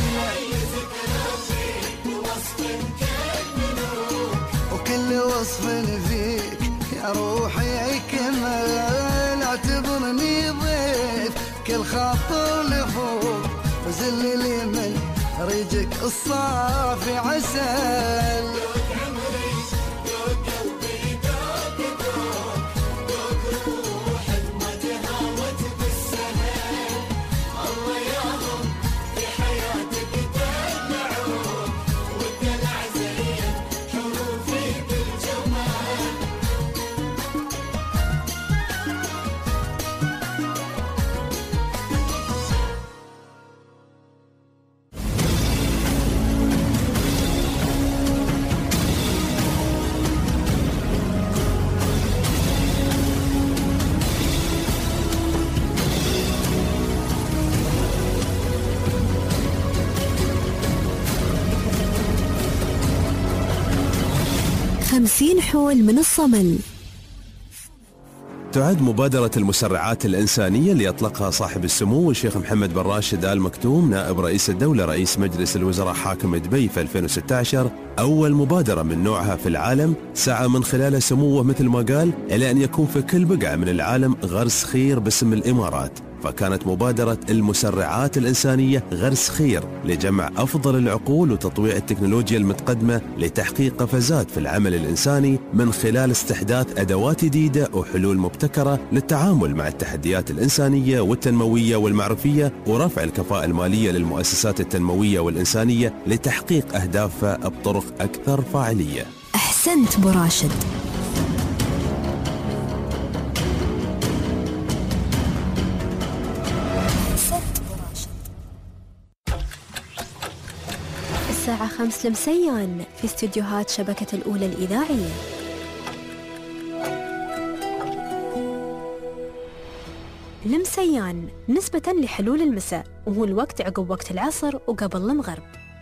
Speaker 6: وكل وصف فيك يا روحي يا كمال. اعتبرني ضيف كل خاطر لفوق وزل لي من ريجك الصافي عسل.
Speaker 5: خمسين حول من الصمل.
Speaker 4: تعد مبادرة المسرعات الإنسانية اللي أطلقها صاحب السمو الشيخ محمد بن راشد آل مكتوم نائب رئيس الدولة رئيس مجلس الوزراء حاكم دبي في 2016 أول مبادرة من نوعها في العالم، سعى من خلال سموه مثل ما قال إلى أن يكون في كل بقعة من العالم غرس خير باسم الإمارات. فكانت مبادرة المسرعات الإنسانية غرس خير لجمع أفضل العقول وتطويع التكنولوجيا المتقدمة لتحقيق قفزات في العمل الإنساني من خلال استحداث أدوات جديدة وحلول مبتكرة للتعامل مع التحديات الإنسانية والتنموية والمعرفية ورفع الكفاءة المالية للمؤسسات التنموية والإنسانية لتحقيق أهدافها بطرق أكثر فاعلية.
Speaker 5: أحسنت أبو راشد. الساعة 5 لمسيان في استديوهات شبكة الأولى الإذاعية. لمسيان نسبة لحلول المساء، وهو الوقت عقب وقت العصر وقبل المغرب.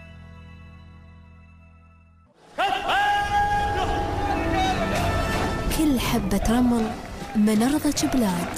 Speaker 5: كل حبة رمل من أرض بلاد.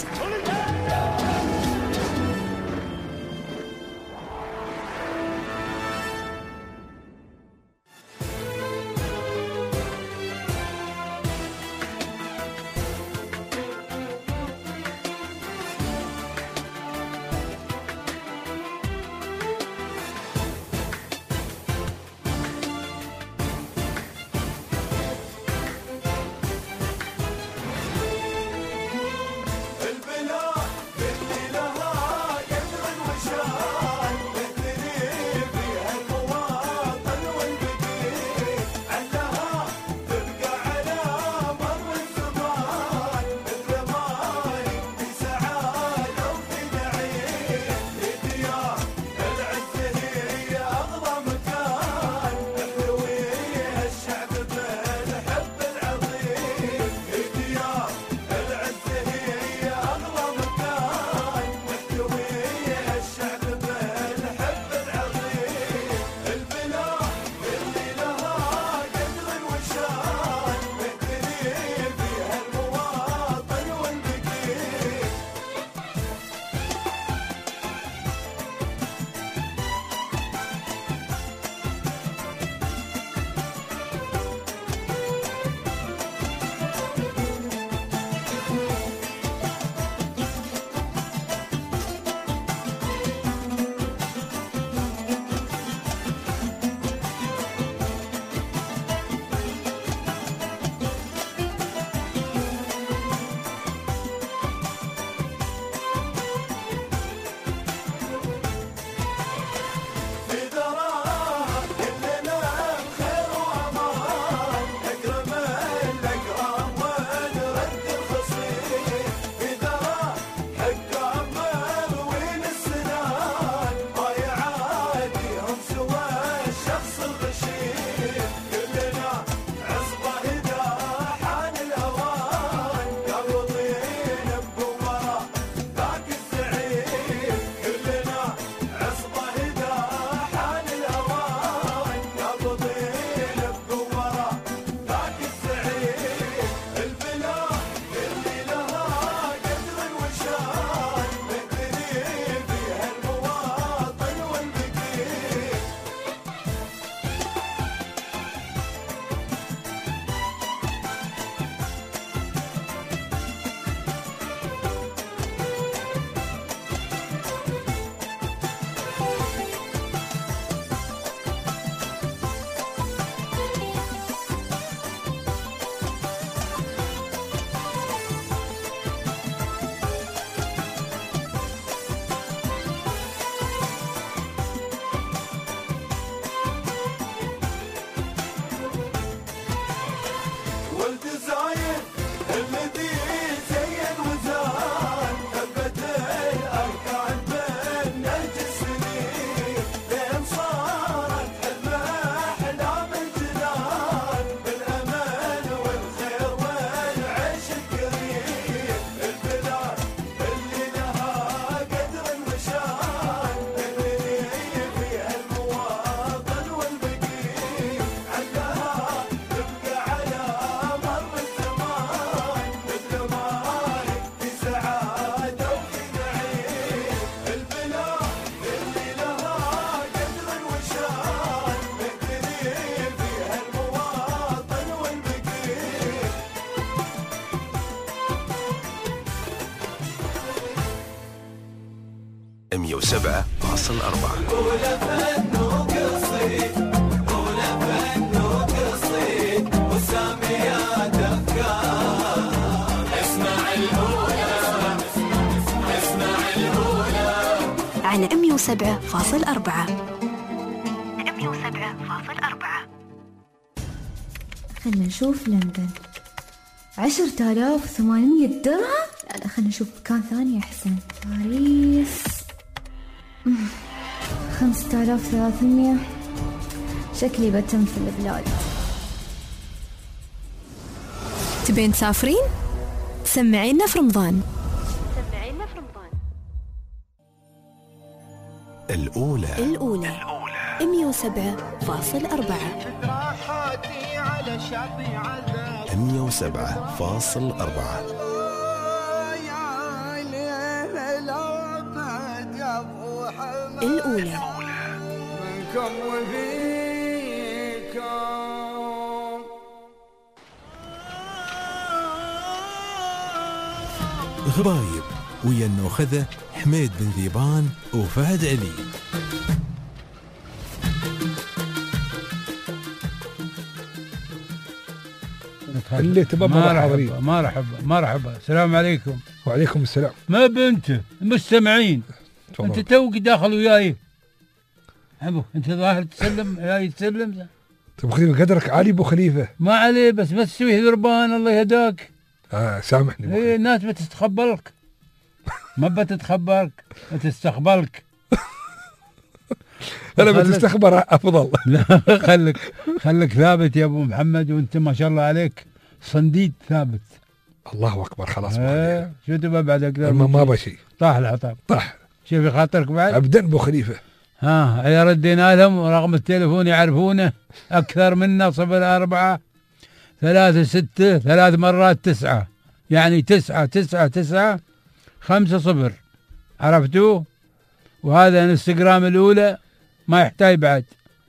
Speaker 4: 107.4.
Speaker 5: على 107.4.
Speaker 13: خلنا نشوف لندن 10,800 درهم. لا خلنا نشوف مكان ثاني أحسن. باريس 5,300. شكلي بتم في البلاد.
Speaker 5: تبين تسافرين؟ سمعينا في رمضان.
Speaker 4: الأولى
Speaker 5: 107.4.
Speaker 4: 107.4.
Speaker 5: الأولى.
Speaker 6: منكم وفيكم.
Speaker 1: غبايب ويا النوخذة حميد بن ذيبان وفهد علي.
Speaker 3: اللي تبى
Speaker 2: مرحبا السلام عليكم.
Speaker 3: وعليكم السلام.
Speaker 2: ما بنت المستمعين انت توك داخل وياي ابو انت ظاهر تسلم جاي تسلم.
Speaker 3: طيب خليفه قدرك عالي ابو خليفه.
Speaker 2: ما عليه بس ما تسوي ذربان الله يهداك.
Speaker 3: سامحني.
Speaker 2: ايه الناس بتتخبلك ما بتتخبرك بتستخبلك.
Speaker 3: انا بتستخبر افضل.
Speaker 2: لا خليك ثابت يا ابو محمد وانت ما شاء الله عليك صنديد ثابت.
Speaker 3: الله اكبر خلاص.
Speaker 2: شو تبى بعد اقدر
Speaker 3: ما بشي.
Speaker 2: طاح العطاب
Speaker 3: طاح.
Speaker 2: شوفي خاطرك بعد
Speaker 3: ابدا ابو خليفه.
Speaker 2: اذا ردينا لهم رقم التليفون يعرفونه اكثر منا 04 3 6 3 مرات 9 يعني 9 9 9 5 0. عرفتوا؟ وهذا انستغرام الأولى ما يحتاج بعد.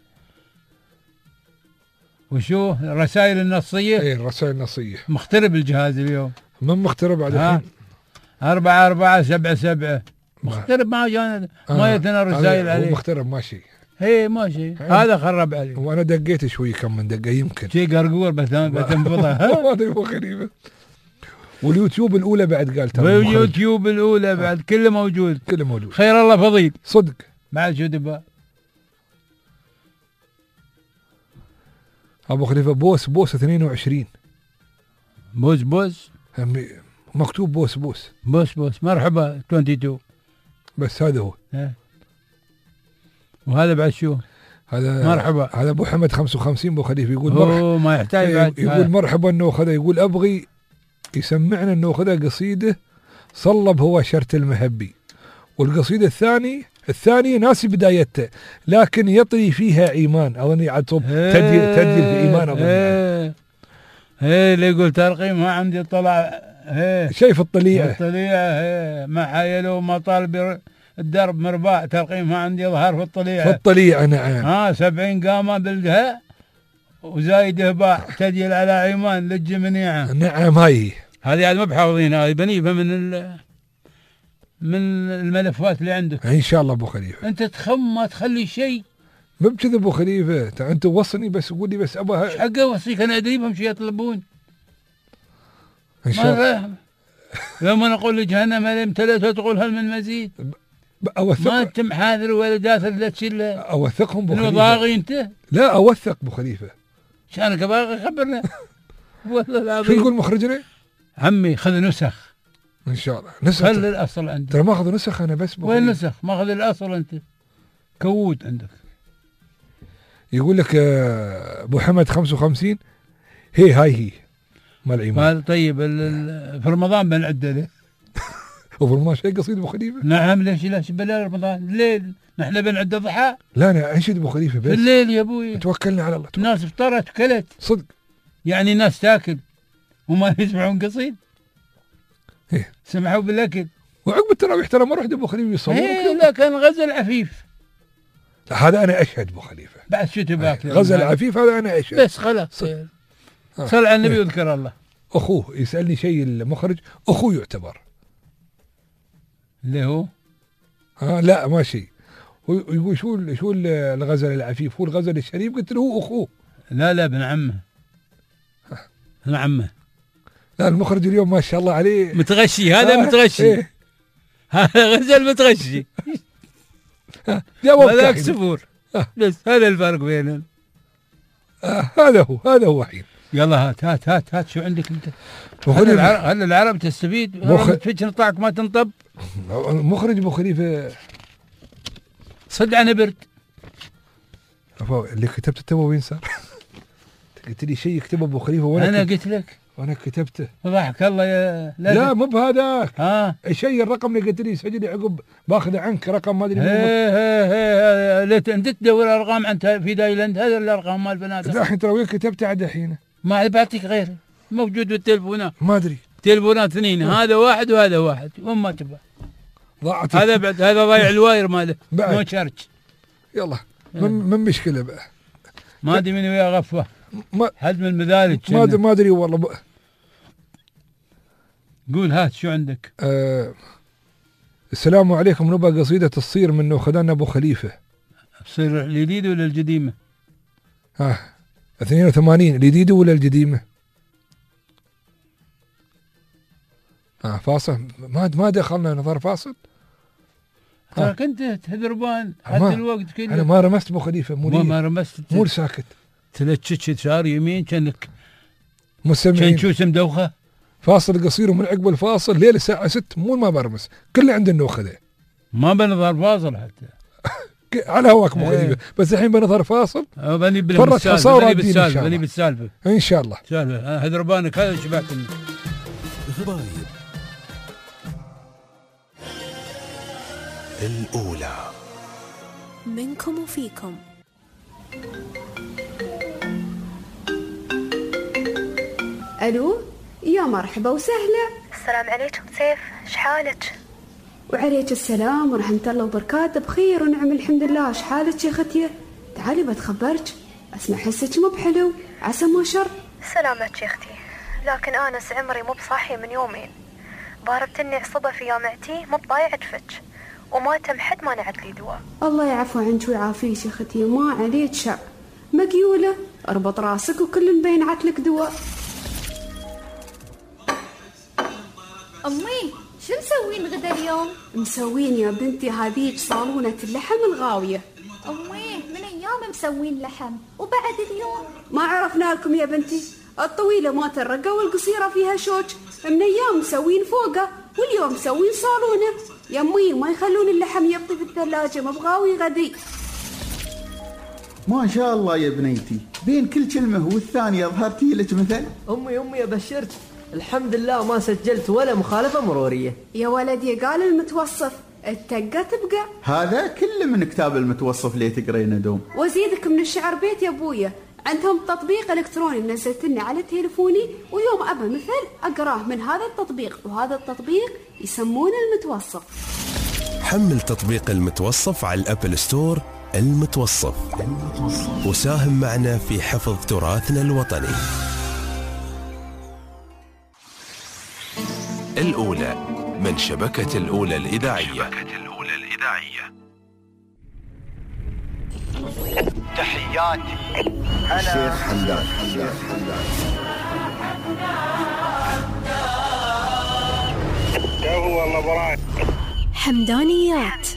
Speaker 2: وشو الرسائل النصية؟
Speaker 3: اي الرسائل النصية.
Speaker 2: مخترب الجهاز اليوم.
Speaker 3: من مخترب بعد الحين؟
Speaker 2: 4 4 7 7 مخترب ما جانا ما يتنا الرسائل عليه.
Speaker 3: مخترب ماشي.
Speaker 2: ايه ماشي هذا خرب عليه.
Speaker 3: وانا دقيت شوي كم من دقة يمكن.
Speaker 2: شي قرقور بتنفضها.
Speaker 3: ما ادري غريبة. واليوتيوب الأولى بعد قال ترى.
Speaker 2: واليوتيوب الأولى بعد كله موجود.
Speaker 3: كله موجود.
Speaker 2: خير الله فضيل.
Speaker 3: صدق.
Speaker 2: بعد شو تبغى؟
Speaker 3: أبو خليفة بوس 22.
Speaker 2: بوس
Speaker 3: مكتوب بوس
Speaker 2: مرحبا 22
Speaker 3: بس هذا هو.
Speaker 2: وهذا بعد شو؟
Speaker 3: هذا
Speaker 2: مرحبا.
Speaker 3: هذا أبو حمد 55 أبو خليفة يقول مرحبا.
Speaker 2: ما يحتاج بعد.
Speaker 3: يقول مرحبا النوخذة. يقول أبغي يسمعنا النوخذة قصيدة صلب هو شرط المهبي. والقصيدة الثانية ناسي بدايته لكن يطري فيها إيمان. أظني عطب تدليل في إيمان. أظني
Speaker 2: اللي يقول ترقيم ما عندي طلع.
Speaker 3: شايف الطليعة
Speaker 2: ما حايلوا ما طالب الدرب مرباع. ترقيم ما عندي ظهر في الطليعة.
Speaker 3: نعم.
Speaker 2: 70 قامة بالها وزايد هباع تديل على إيمان للجمنيعة.
Speaker 3: نعم هذه
Speaker 2: يعني ما بحافظين. هذه بنيفة من الملفات اللي عندك.
Speaker 3: إن شاء الله أبو خليفة.
Speaker 2: أنت ما تخلي شيء.
Speaker 3: ما بكذا أبو خليفة. أنت وصني بس قول لي بس أبغى.
Speaker 2: إيش حقه وصيك أنا أدري بهم شيء يطلبون.
Speaker 3: إن شاء الله.
Speaker 2: لما نقول لجهنم هل امتلأت تقول هل من مزيد. ما أنت محاذر ولا داثر لا تشيل.
Speaker 3: أوثقهم أبو خليفة.
Speaker 2: ضاغي أنت.
Speaker 3: لا أوثق أبو خليفة.
Speaker 2: شانك باغي خبرنا. والله العظيم.
Speaker 3: شو يقول مخرجنا؟
Speaker 2: عمي خذ نسخ.
Speaker 3: إن شاء الله نسخ.
Speaker 2: خل الأصل عندك.
Speaker 3: ترى ما أخذ نسخ أنا بس.
Speaker 2: وين نسخ؟ ما أخذ الأصل أنت. كود عندك.
Speaker 3: يقول لك أبو حمد 55 هاي مال الإيمان.
Speaker 2: طيب في رمضان بنعد له.
Speaker 3: وفي رمضان شيء قصيد أبو خليفة.
Speaker 2: نعم ليش بلا رمضان الليل نحن بنعد ضحى.
Speaker 3: لا أنا أنشد أبو خليفة بس.
Speaker 2: الليل يا أبوي.
Speaker 3: توكلنا على الله.
Speaker 2: الناس افطرت وكلت.
Speaker 3: صدق.
Speaker 2: يعني الناس تاكل وما يسمعون قصيد.
Speaker 3: إيه.
Speaker 2: سمعوا بالأكل.
Speaker 3: وعقب التراويح ترى ما رحت أبو خليفة يصلون.
Speaker 2: لا كان غزل عفيف.
Speaker 3: هذا أنا أشهد أبو خليفة.
Speaker 2: بعد شو تباك؟
Speaker 3: غزل عفيف هذا أنا أشهد.
Speaker 2: بس خلاص. صل على النبي وذكر الله.
Speaker 3: أخوه يسألني شيء المخرج أخوه يعتبر.
Speaker 2: اللي هو
Speaker 3: لا ماشي. ويقول شو الغزل العفيف؟ هو الغزل الشريف؟ قلت له هو أخوه.
Speaker 2: لا ابن عمه. ابن عمه.
Speaker 3: لا المخرج اليوم ما شاء الله عليه
Speaker 2: متغشي. هذا متغشي. هذا غزل متغشي. هذاك سفور. بس هذا الفرق بيننا.
Speaker 3: هذا هو حين.
Speaker 2: يلا هات شو عندك انت؟ هل العرب تستفيد؟ فيش نطاعك ما تنطب.
Speaker 3: مخرج ابو خليفه
Speaker 2: صد عن برد.
Speaker 3: اللي كتبته تو وين صار؟ قلت لي شيء يكتبه ابو خليفه وانا
Speaker 2: انا قلت لك
Speaker 3: وانا كتبته.
Speaker 2: فضحك الله يا
Speaker 3: لا مو بهذاك. شيء الرقم اللي قلت لي سجلي عقب باخذ عنك رقم ما ادري.
Speaker 2: انت تدور ارقام انت في دايلاند. هذا الارقام مال البنات.
Speaker 3: الحين ترى وين كتبته عاد الحين؟
Speaker 2: ما بعطيك غيره موجود بالتلفونات.
Speaker 3: ما ادري
Speaker 2: تلفونات اثنين. هذا واحد وهذا واحد وما تبع.
Speaker 3: ضاعت.
Speaker 2: هذا بعد هذا ضايع الواير ماله. نو تشارج.
Speaker 3: يلا من مشكله بقى.
Speaker 2: ما ادري من ويا غفه. حد من المذالج.
Speaker 3: ما ادري والله
Speaker 2: قول هات شو عندك.
Speaker 3: السلام عليكم. نبغى قصيدة الصير من خدانا ابو خليفه.
Speaker 2: الصير الجديد ولا القديمه؟
Speaker 3: 82 الجديده ولا القديمه؟ فاصل. ما دخلنا نظر فاصل.
Speaker 2: ترى كنت تهذربان حد الوقت كله.
Speaker 3: انا ما رمست ابو خليفه.
Speaker 2: ما رمست.
Speaker 3: مو ساكت.
Speaker 2: تلتشت شار يمين كانك
Speaker 3: مسمعين.
Speaker 2: كان شو اسم دوخه.
Speaker 3: فاصل قصير ومن عقب الفاصل ليله الساعه 6 مو ما برمس كله عند النوخه ذا.
Speaker 2: ما بنظر فاصل حتى.
Speaker 3: على هواك ابو خليفه. بس الحين بنظر فاصل.
Speaker 2: بني بالسالفه
Speaker 3: ان شاء الله.
Speaker 2: سالفه هذربانك هذا شبعتني.
Speaker 1: غبايب الأولى
Speaker 5: منكم وفيكم.
Speaker 15: ألو يا مرحبا وسهلا.
Speaker 19: السلام عليكم سيف، شحالك؟
Speaker 15: وعليك السلام ورحمة الله وبركاته. بخير ونعم الحمد لله. شحالك يا ختيه؟ تعالي بتخبرك. أسمع حسك مو بحلو. عسى ما شر.
Speaker 19: سلامتك يا أختي، لكن أنس عمري مو بصاحية من يومين. ضاربتني عصبة في جامعتي مو بضايعة فتش وما تم حد ما نعت لي دواء.
Speaker 15: الله يعفو عنك ويعافيك يا ختي. ما عليك شر. مقيولة اربط راسك وكل مبين عتلك دواء.
Speaker 20: أمي شو مسوين غدا اليوم؟
Speaker 15: مسوين يا بنتي هذيك صالونة اللحم الغاوية.
Speaker 20: أمي من أيام مسوين لحم وبعد اليوم
Speaker 15: ما عرفنا لكم يا بنتي. الطويلة ما ترقى والقصيرة فيها شوك. من أيام مسوين فوقه واليوم مسوين صالونة. يا أمي ما يخلون اللحم يبطي في الثلاجة مبغاوي غدي.
Speaker 21: ما شاء الله يا بنيتي، بين كل كلمة والثانية ظهرتي لك مثل.
Speaker 11: أمي أبشرت الحمد لله ما سجلت ولا مخالفة مرورية.
Speaker 15: يا ولدي قال المتوصف التقة تبقى.
Speaker 21: هذا كله من كتاب المتوصف اللي تقرينه دوم.
Speaker 15: وزيدك من الشعر بيت يا أبويا. عندهم تطبيق إلكتروني نزلتني على تليفوني ويوم أبا مثل أقراه من هذا التطبيق. وهذا التطبيق يسمونه المتوصف.
Speaker 4: حمل تطبيق المتوصف على الأبل ستور. المتوصف وساهم معنا في حفظ تراثنا الوطني. الأولى من شبكة الأولى الإذاعية.
Speaker 10: تحياتي الشيخ حمدان.
Speaker 5: حمدانيات.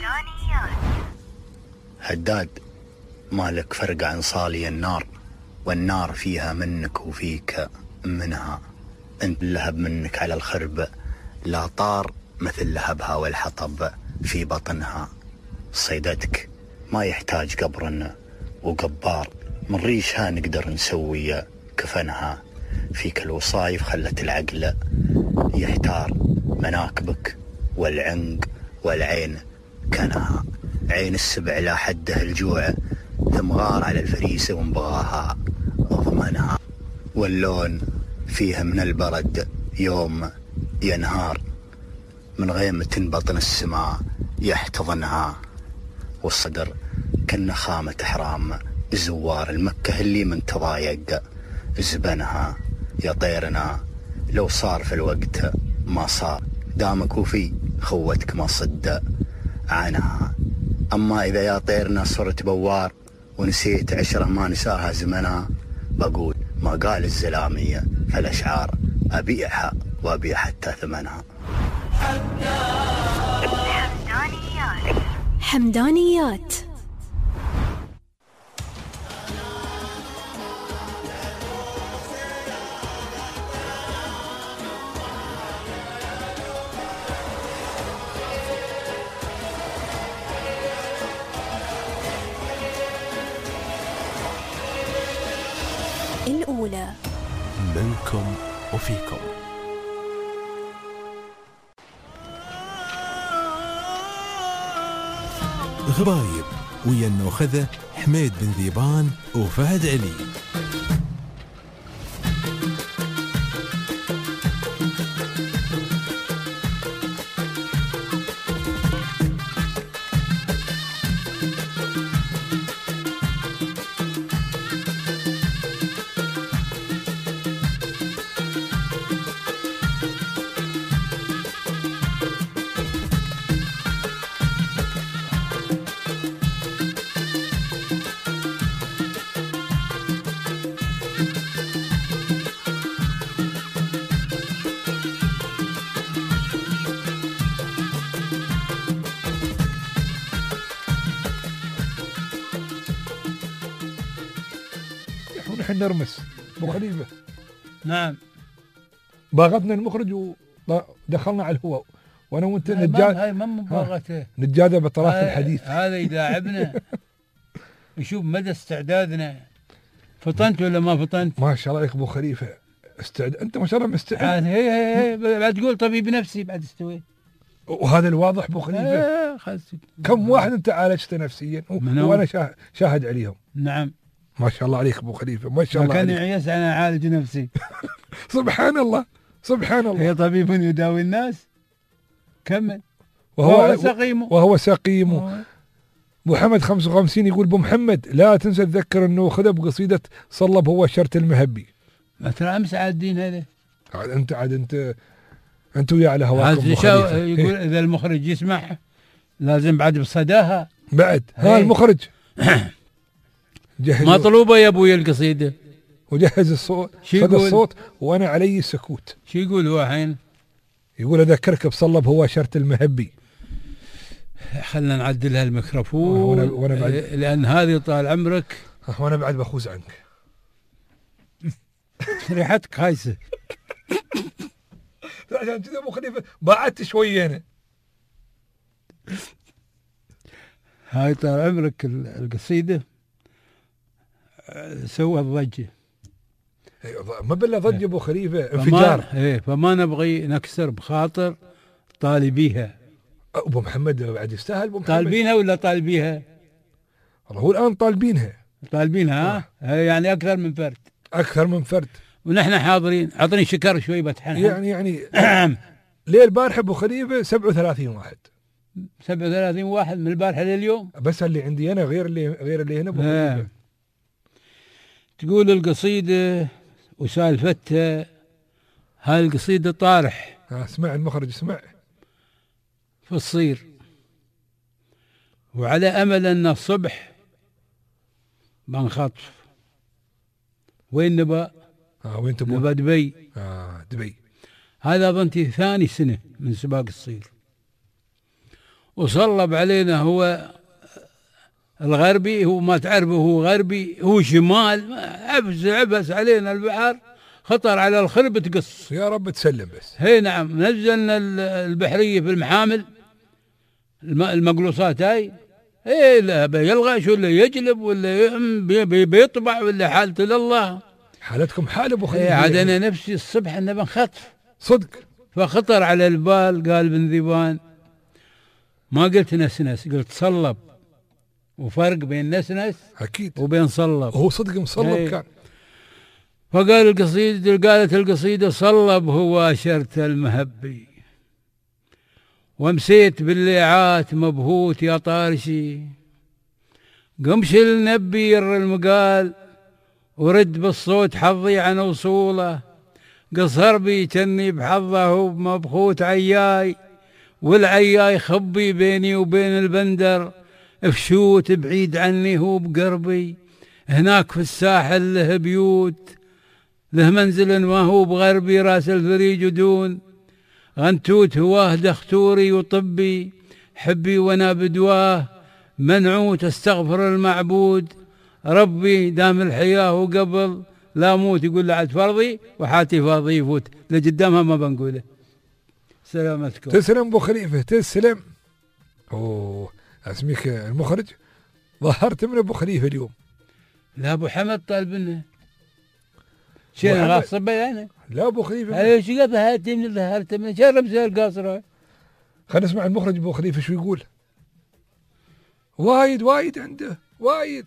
Speaker 10: هداد مالك فرق عن صالي النار، والنار فيها منك وفيك منها. انت اللهب منك على الخرب لا طار مثل لهبها والحطب في بطنها. صيدتك ما يحتاج قبر وقبار، من ريشها نقدر نسوي كفنها. فيك الوصايف خلت العقل يحتار، مناكبك والعنق والعين كنها. عين السبع لا حده الجوع، ثمغار على الفريسة وانبغاها اضمنها. واللون فيها من البرد يوم ينهار، من غيمة بطن السماء يحتضنها. والصدر كالنخامة حرام زوار المكة اللي من تضايق زبنها. يا طيرنا لو صار في الوقت ما صار، دامك وفي خوتك ما صد عنها. أما إذا يا طيرنا صرت بوار ونسيت عشرة ما نساها زمنها، بقول ما قال الزلامية فالأشعار أبيعها وأبيع حتى ثمنها.
Speaker 5: حمدانيات. الأولى
Speaker 1: منكم وفيكم. غبايب ويا النوخذة حميد بن ذيبان وفهد علي.
Speaker 3: ونحن نرمس ابو خليفه.
Speaker 2: نعم.
Speaker 3: باغتنا المخرج ودخلنا على الهواء وانا وانت
Speaker 2: هاي ما مباغته،
Speaker 3: نتجادل بطراف الحديث.
Speaker 2: هذا يداعبنا. نشوف مدى استعدادنا. فطنت ولا ما فطنت؟
Speaker 3: ما شاء الله عليك ابو خليفه. انت ما شاء الله مستعد.
Speaker 2: هي بعد تقول طبيب نفسي بعد استويت.
Speaker 3: وهذا الواضح ابو خليفه. كم واحد انت عالجته نفسيا وانا شاهد عليهم.
Speaker 2: نعم.
Speaker 3: ما شاء الله عليك ابو خليفه، ما شاء الله.
Speaker 2: كان يعيس انا اعالج نفسي.
Speaker 3: سبحان الله سبحان الله.
Speaker 2: هي طبيب يداوي الناس. كمل. وهو سقيم.
Speaker 3: وهو سقيم. محمد 55 يقول ابو محمد لا تنسى تذكر انه خذ بقصيده صلب هو شرط المهبي.
Speaker 2: ترى امس عادين هذا.
Speaker 3: انت ويا على هواكم.
Speaker 2: يقول اذا المخرج يسمع لازم بعد بصداها.
Speaker 3: بعد المخرج
Speaker 2: مطلوبه يا ابوي القصيده.
Speaker 3: وجهز الصوت. صدى الصوت وانا علي السكوت.
Speaker 2: شو يقول هو الحين؟
Speaker 3: يقول اذكرك بصلب هو شرط المهبي.
Speaker 2: خلنا نعدلها الميكروفون وانا بعد لان هذه طال عمرك.
Speaker 3: وانا بعد بخوز عنك.
Speaker 2: ريحتك خايسه.
Speaker 3: عشان كذا ابو خليفه بعدت شوي انا.
Speaker 2: هاي طال عمرك القصيده سوى ضجه.
Speaker 3: ما بلا ضجه ابو خليفه انفجار.
Speaker 2: فما نبغي نكسر بخاطر طالبيها.
Speaker 3: ابو محمد بعد يستاهل. ابو محمد
Speaker 2: طالبينها ولا طالبيها؟
Speaker 3: والله هو الان طالبينها.
Speaker 2: يعني اكثر من فرد. ونحن حاضرين. اعطني شكر شوي بتحنح.
Speaker 3: يعني ليه البارحه ابو خليفه 37 واحد.
Speaker 2: 37 واحد من البارحه لليوم.
Speaker 3: بس اللي عندي انا غير اللي هنا ابو خليفه.
Speaker 2: تقول القصيده وسالفتها. هاي القصيده طارح.
Speaker 3: اسمع المخرج اسمع.
Speaker 2: في الصير. وعلى امل ان الصبح بنخطف. وين نبى؟
Speaker 3: وين تبغى؟
Speaker 2: نبى دبي.
Speaker 3: دبي.
Speaker 2: هذا بنتي ثاني سنه من سباق الصير. وصلب علينا هو الغربي. هو ما تعرفه هو غربي هو شمال. عبس علينا البحر. خطر على الخرب تقص.
Speaker 3: يا رب تسلم بس.
Speaker 2: هي نعم. نزلنا البحرية في المحامل. المقلوصات هاي. لا بيلغش ولا يجلب ولا بيطبع ولا حالته لله.
Speaker 3: حالتكم حال ابو خليفه.
Speaker 2: عاد انا نفسي الصبح انه بنخطف
Speaker 3: صدق.
Speaker 2: فخطر على البال. قال بن ذيبان ما قلت نسنس قلت صلب. وفرق بين نسنس
Speaker 3: اكيد
Speaker 2: وبين صلب.
Speaker 3: هو صدق مصلب كان.
Speaker 2: فقال قالت القصيدة صلب هو شرت المهبي. ومسيت بالليعات مبهوت يا طارشي. قمش النبي ير المقال. ورد بالصوت حظي عن وصوله. قصر بي كني بحظه مبخوت عياي. والعياي خبي بيني وبين البندر، فشوت بعيد عني هو بقربي، هناك في الساحل له بيوت، له منزل ما هو بغربي، راس الفريج ودون، غنتوت هواه دختوري وطبي، حبي وانا بدواه منعوت، استغفر المعبود ربي دام الحياة وقبل لا موت. يقول له عاد فرضي وحاتي فاضي يفوت لقدامها ما بنقوله. سلامتكم.
Speaker 3: تسلم ابو خليفه تسلم. اوه اسميك المخرج ظهرت من ابو خليفه اليوم.
Speaker 2: لا ابو حمد طالب منه شنو غاصب يعني؟
Speaker 3: لا ابو خليفه
Speaker 2: ايش قبل هاتي من ظهرت من شرب زي القاصره.
Speaker 3: خلينا نسمع المخرج ابو خليفه شو يقول. وايد عنده وايد.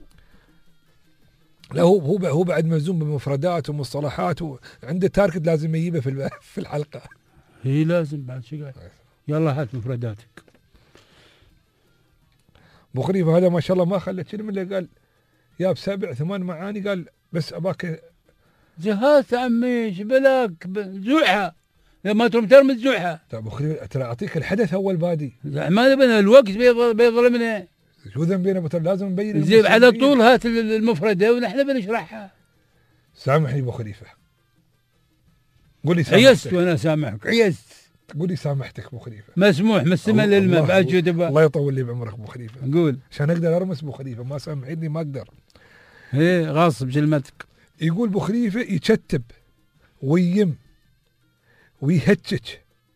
Speaker 3: لا هو بعد ملزوم بمفردات ومصطلحات وعنده تاركت لازم يجيبه في الحلقه.
Speaker 2: هي لازم بعد شو قال. يلا هات مفرداتك.
Speaker 3: ابو خليفه هذا ما شاء الله ما خلى كلمه الا قال يا ب7 8 معاني، قال بس اباك
Speaker 2: جهاز عمي بلاك زوعها لما ترمز زوعها.
Speaker 3: طيب ابو خليفه ترى اعطيك الحدث اول بادي،
Speaker 2: ما نبي الوقت بيظلمنا.
Speaker 3: شو ذنبنا لازم نبين
Speaker 2: زين على طول هات المفردة ونحن بنشرحها.
Speaker 3: سامحني ابو خليفه، قولي سامحتك.
Speaker 2: عيست وانا سامحك عيست.
Speaker 3: قولي سامحتك ابو خليفه.
Speaker 2: مسموح من السماء للماء بعد شو تبغى.
Speaker 3: الله يطول لي بعمرك ابو خليفه.
Speaker 2: قول
Speaker 3: عشان اقدر ارمس ابو خليفه، ما سامحيني ما اقدر.
Speaker 2: ايه غاصب كلمتك.
Speaker 3: يقول ابو خليفه يكتب ويم ويهتك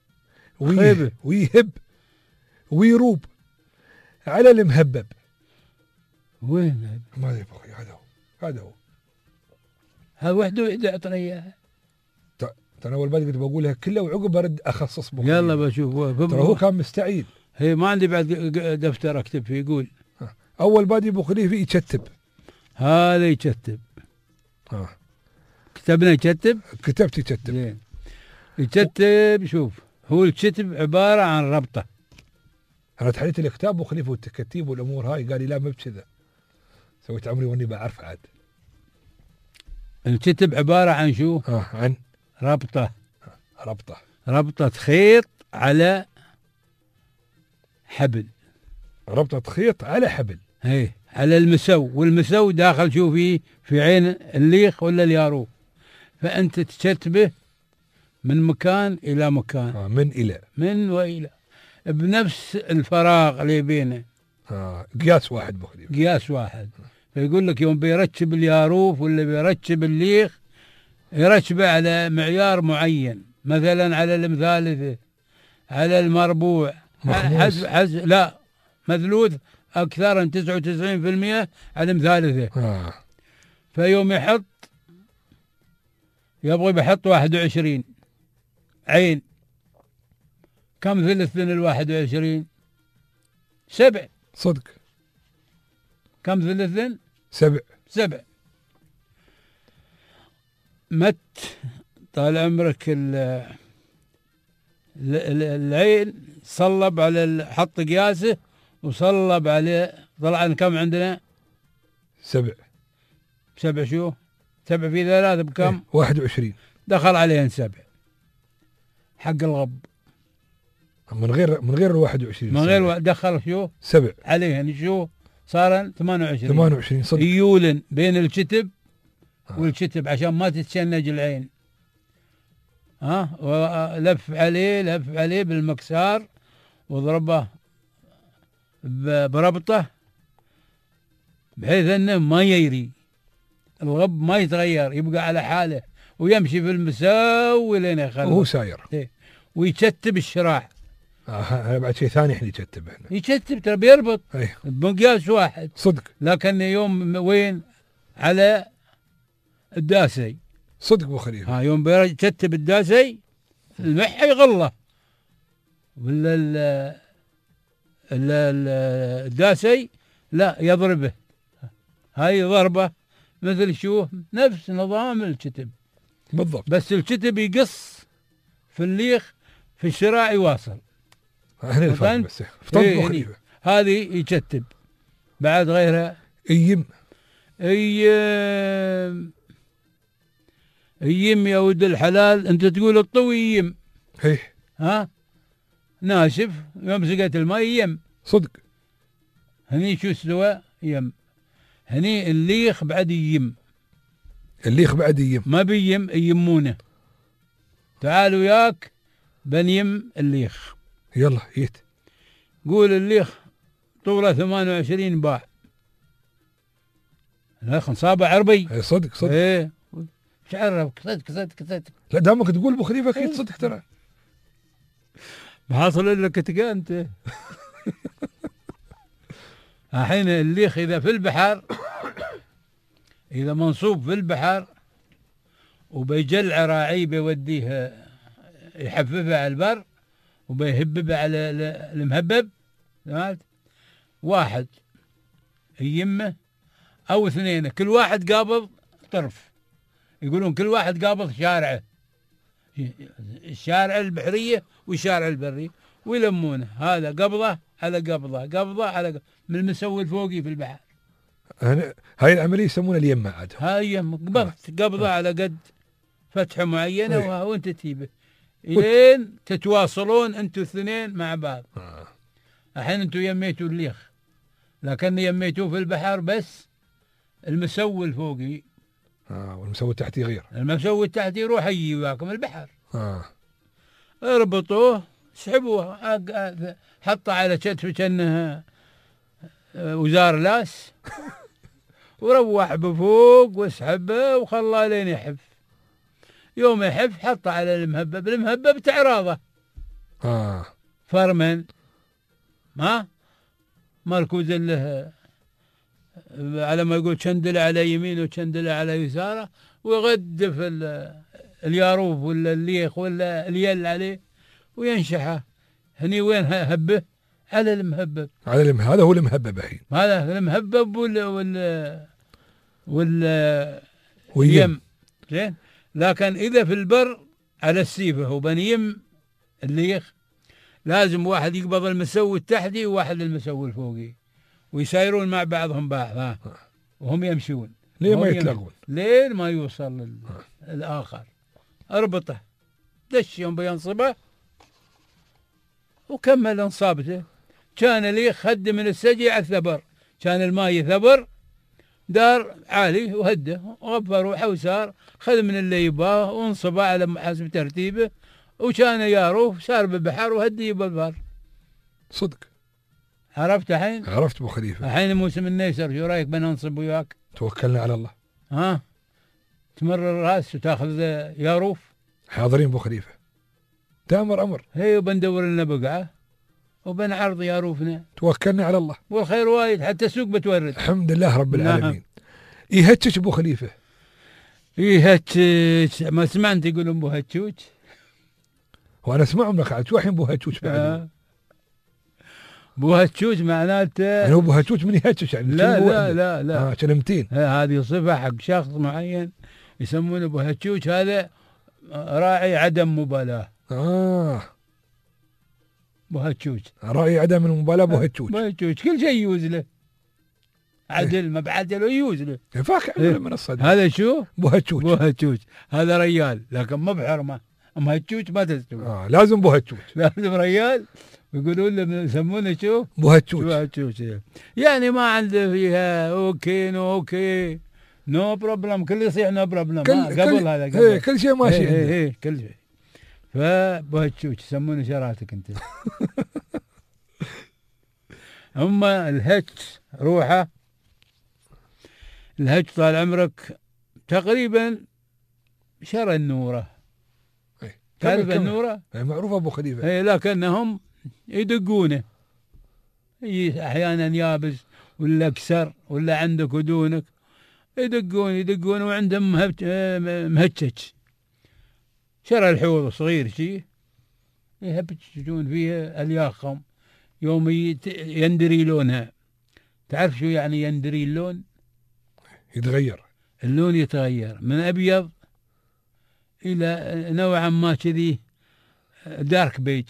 Speaker 3: ويهب ويروب على المهبب.
Speaker 2: وين
Speaker 3: ما ادري ابو خليفه هذا هو
Speaker 2: ها وحده اعطنا اياها.
Speaker 3: انا اول بعد كنت بقولها كلها وعقب برد اخصص بو.
Speaker 2: يلا بشوف.
Speaker 3: ترى هو كان مستعيل.
Speaker 2: هي ما عندي بعد دفتر اكتب فيه. يقول
Speaker 3: اول بادي ابو خليفه يكتب.
Speaker 2: هذا يكتب. كتبنا يكتب.
Speaker 3: كتبت يكتب.
Speaker 2: زين يكتب. شوف هو الكتب عباره عن ربطه.
Speaker 3: انا تحليت الكتاب ابو خليفه والتكتيب والامور هاي، قال لي لا ما بكذا. سويت عمري واني بعرف عاد.
Speaker 2: الكتب عباره عن شو؟
Speaker 3: عن
Speaker 2: ربطه.
Speaker 3: ربطه
Speaker 2: خيط على حبل.
Speaker 3: ربطه خيط على حبل.
Speaker 2: هي على المسو، والمسو داخل شو فيه؟ في عين الليخ ولا الياروف. فانت تكتبه من مكان الى مكان. من والى بنفس الفراغ اللي بينه.
Speaker 3: قياس واحد ابو خليفه.
Speaker 2: قياس واحد. فيقول لك يوم بيركب الياروف ولا بيركب الليخ يركبه على معيار معين، مثلا على المثالثة، على المربوع، لا مثلوث أكثر من 99% على المثالثة. فيوم يحط يبغى بيحط 21 عين. كم ثلث من 21؟ 7.
Speaker 3: صدق.
Speaker 2: كم ثلث؟ 7. مت طال عمرك العين صلب على حط قياسه وصلب عليه، طلع كم عندنا؟
Speaker 3: 7.
Speaker 2: 7 شو؟ 7 في 3 بكم؟
Speaker 3: 21.
Speaker 2: دخل عليهن 7 حق الغب.
Speaker 3: من غير ال 21.
Speaker 2: من غير دخل شو؟
Speaker 3: 7
Speaker 2: عليهن شو؟ صار 28.
Speaker 3: 28 صدق.
Speaker 2: يولن بين الكتب والكتب عشان ما تتشنج العين. ولف عليه بالمكسار وضربه بربطه بحيث انه ما ييري الغب، ما يتغير، يبقى على حاله ويمشي في المساوي لين يخلص
Speaker 3: وهو ساير.
Speaker 2: ويكتب الشراح.
Speaker 3: هذا بعد شيء ثاني احنا يكتب. احنا
Speaker 2: يكتب ترى بيربط بمقياس واحد
Speaker 3: صدق.
Speaker 2: لكن يوم وين؟ على الداسي.
Speaker 3: صدق ابو خليفه.
Speaker 2: يوم بيكتب الداسي المحه يغله ولا الداسي لا يضربه. هاي ضربه مثل شو؟ نفس نظام الكتب
Speaker 3: بالضبط،
Speaker 2: بس الكتب يقص في الليخ، في الشراع يواصل.
Speaker 3: هنا الفرق بس. ابو خليفه
Speaker 2: هذه يكتب. بعد غيرها ايم يا ولد الحلال. انت تقول الطوي يم.
Speaker 3: هي
Speaker 2: ناشف، يوم سقت الماء يم.
Speaker 3: صدق.
Speaker 2: هني شو استوى؟ يم. هني الليخ بعد يم.
Speaker 3: الليخ بعد يم.
Speaker 2: ما بيم يمونه. تعال وياك بنيم الليخ.
Speaker 3: يلا هيت.
Speaker 2: قول الليخ طوله 28 باع. الاخ صابع عربي.
Speaker 3: اي صدق صدق.
Speaker 2: ايه ايش عرفك؟ صدق.
Speaker 3: لا دامك تقول ابو خليفه اكيد صدق ترى.
Speaker 2: بحاصل لك تلقى انت. الحين الليخ اذا في البحر، اذا منصوب في البحر وبيجلع راعي بيوديه يحففه على البر وبيهببه على المهبب، واحد يمه او اثنين، كل واحد قابض طرف. يقولون كل واحد قابض شارعه، الشارع البحريه والشارع البري، ويلمونه هذا قبضه على قبضه، قبضه على قبضة من المسوي الفوقي في البحر.
Speaker 3: هاي العمليه يسمونها اليمه عاد.
Speaker 2: هاي يم قبضه على قد فتحه معينه وانت تجيبه الين تتواصلون انتم الاثنين مع بعض. الحين انتم يميتوا الليخ، لكن يميتوه في البحر بس المسوي الفوقي.
Speaker 3: والمسوي التحتي غير.
Speaker 2: المسوي التحتي يروح يجي وياكم البحر. اربطوه، سحبوه، حطه على كتفه كأنه وزار لاس، وروح بفوق واسحبه وخلاه لين يحف. يوم يحف حطه على المهبب، المهبب تعراضه. فرمن ما مركوز له على ما يقول شندله على يمينه وشندله على يساره، ويغدف الياروف ولا الليخ ولا اليل عليه وينشحه. هني وين هبه؟ على المهبب.
Speaker 3: هذا هو المهبب الحين.
Speaker 2: هذا المهبب واليم. زين. لكن اذا في البر على السيفه وبنيم الليخ، لازم واحد يقبض المسوي التحتي وواحد المسوي الفوقي، ويسايرون مع بعضهم بعض وهم يمشون
Speaker 3: لين ما يتلاقون،
Speaker 2: لين ما يوصل الآخر. اربطه، دش يوم بينصبه وكمل انصابته. كان لي خد من السجي على الثبر، كان الماء يثبر، دار عالي وهده وغفر روحه وسار، خذ من اللي يباه وانصبه على حسب ترتيبه، وكان ياروف صار بالبحر وهدي بالبر.
Speaker 3: صدق.
Speaker 2: عرفت الحين؟
Speaker 3: عرفت ابو خليفه.
Speaker 2: الحين موسم النيسر، شو رايك بننصب وياك؟
Speaker 3: توكلنا على الله.
Speaker 2: تمر الراس وتاخذ ياروف.
Speaker 3: حاضرين ابو خليفه. تامر امر.
Speaker 2: هي وبندور لنا بقعه وبنعرض ياروفنا.
Speaker 3: توكلنا على الله.
Speaker 2: والخير وايد، حتى السوق بتورد.
Speaker 3: الحمد لله رب العالمين. يهتش ابو خليفه.
Speaker 2: يهتش، ما سمعت يقولون ابو هتشوش.
Speaker 3: وانا اسمعهم لك عاد، شو الحين ابو هتشوش بعد؟
Speaker 2: ابو هتشوش معناته
Speaker 3: يعني ابو هتشوش من يهتش يعني؟
Speaker 2: لا
Speaker 3: شنمتين.
Speaker 2: هذه صفه حق شخص معين يسمونه ابو هتشوش، هذا راعي عدم مبالاه. ابو هتشوش
Speaker 3: راعي عدم المبالاه. ابو هتشوش
Speaker 2: كل شيء يوز له، عدل ما بعدل ويوز له.
Speaker 3: فاك من الصدق.
Speaker 2: هذا شو؟
Speaker 3: ابو هتشوش.
Speaker 2: هذا ريال، لكن ما بحرمه. ام هتشوش ما تستوي.
Speaker 3: لازم ابو هتشوش.
Speaker 2: لازم ريال. يقولون له يسمونه شو؟
Speaker 3: ابو هتشوش.
Speaker 2: يعني ما عنده فيها اوكي نو بروبلم، كل يصيح نو بروبلم. قبل هذا قبل
Speaker 3: كل شيء ماشي.
Speaker 2: كل شيء. فابو هتشوش يسمونه شراتك انت. اما الهتش روحه، الهتش طال عمرك تقريبا شر النوره. تعرف النوره؟
Speaker 3: معروفه ابو خليفه.
Speaker 2: لكنهم يدقونه، احيانا يابس ولا كسر ولا عندك ودونك، يدقون وعندهم مهتش شرى الحوض صغير شيء يهبشون فيها الياخهم. يوم يندري لونها. تعرف شو يعني يندري اللون؟
Speaker 3: يتغير
Speaker 2: اللون، يتغير من ابيض الى نوعا ما كذي دارك بيج.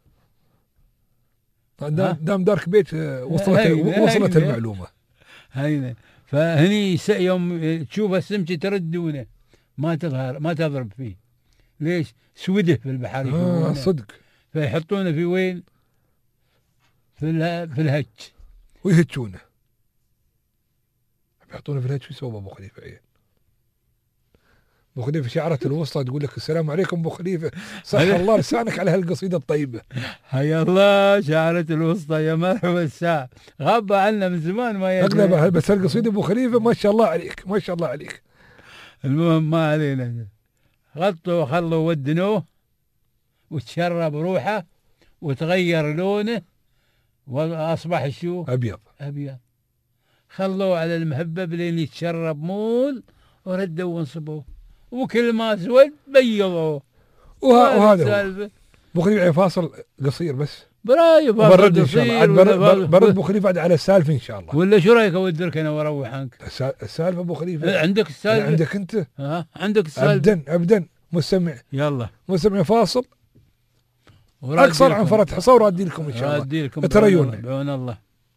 Speaker 3: دام دارك بيت وصلت المعلومه.
Speaker 2: هينا. فهني يوم تشوف السمكه تردونه، ما تظهر، ما تضرب فيه. ليش؟ سوده في البحر.
Speaker 3: صدق.
Speaker 2: فيحطونه في وين؟ في الهج
Speaker 3: ويهجونه. يحطونه في الهج ويسووا أبو خليفة عين. أبو خليفة شعرة الوسطى تقول لك السلام عليكم أبو خليفة، صح الله لسانك على هالقصيدة الطيبة.
Speaker 2: حيا الله شعرة الوسطى يا مرحبا الساعة، غاب عنا من زمان ما
Speaker 3: يدري. بس هالقصيدة أبو خليفة ما شاء الله عليك، ما شاء الله عليك.
Speaker 2: المهم ما علينا، غطوا وخلوا ودنوه وتشرب روحه وتغير لونه وأصبح شو؟
Speaker 3: أبيض.
Speaker 2: خلوه على المهبب لين يتشرب مول وردوا وانصبوه، وكل ما اسود بيضوه.
Speaker 3: وهذا أبو خليفة فاصل قصير بس.
Speaker 2: براي فاصل قصير.
Speaker 3: برد أبو خليفة على السالفة إن شاء الله.
Speaker 2: ولا شو رأيك أودرك أنا وأروح عنك؟
Speaker 3: السالفة أبو خليفة.
Speaker 2: عندك السالفة؟
Speaker 3: عندك أنت؟
Speaker 2: عندك السالفة.
Speaker 3: أبدا مستمع.
Speaker 2: يلا
Speaker 3: مستمع فاصل. أكثر عن فرد حصى ورادي لكم إن شاء الله.
Speaker 2: تريون بعون الله.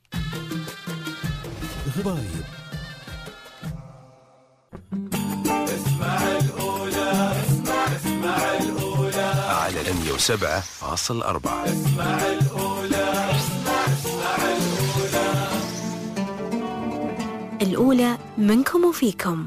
Speaker 1: غبايب.
Speaker 6: اسمع الأولى، اسمع الأولى
Speaker 4: على 107.4.
Speaker 6: اسمع الأولى، اسمع الأولى.
Speaker 5: الأولى منكم وفيكم.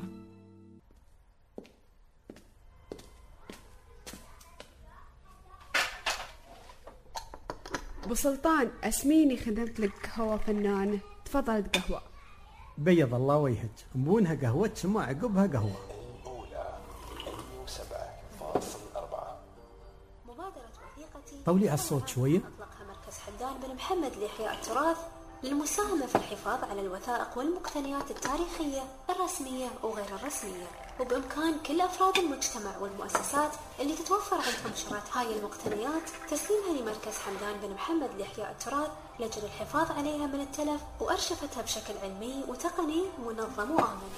Speaker 15: أبو سلطان أسميني خدمت لك قهوة فنانة، تفضلت قهوة.
Speaker 9: بيض الله وجهك، مبونها قهوة ثم عقبها قهوة.
Speaker 4: الأولى 107.4.
Speaker 5: مبادرة وثيقتي
Speaker 9: طولي على الصوت شوية.
Speaker 5: أطلقها مركز حمدان بن محمد لإحياء التراث للمساهمة في الحفاظ على الوثائق والمقتنيات التاريخية الرسمية وغير الرسمية، وبإمكان كل أفراد المجتمع والمؤسسات اللي تتوفر عندهم شرايط هاي المقتنيات تسليمها لمركز حمدان بن محمد لإحياء التراث لأجل الحفاظ عليها من التلف وأرشفتها بشكل علمي وتقني منظم وآمن.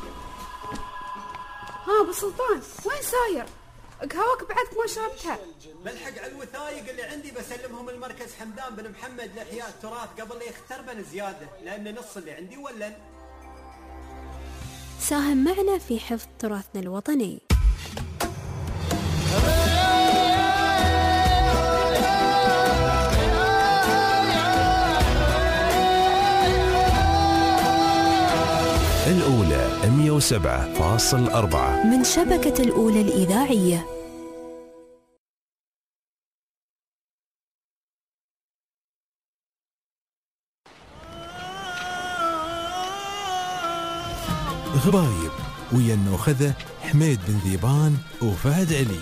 Speaker 15: أبو سلطان وين ساير؟ قهوك بعدك ما شربتها.
Speaker 9: بلحق على الوثائق اللي عندي بسلمهم المركز حمدان بن محمد لإحياء التراث قبل لا يختربن زيادة، لأن نص اللي عندي ولن.
Speaker 5: ساهم معنا في حفظ تراثنا الوطني.
Speaker 4: الأولى 107.4
Speaker 5: من شبكة الأولى الإذاعية.
Speaker 1: غبايب ويا النوخذة حميد بن ذيبان وفهد علي.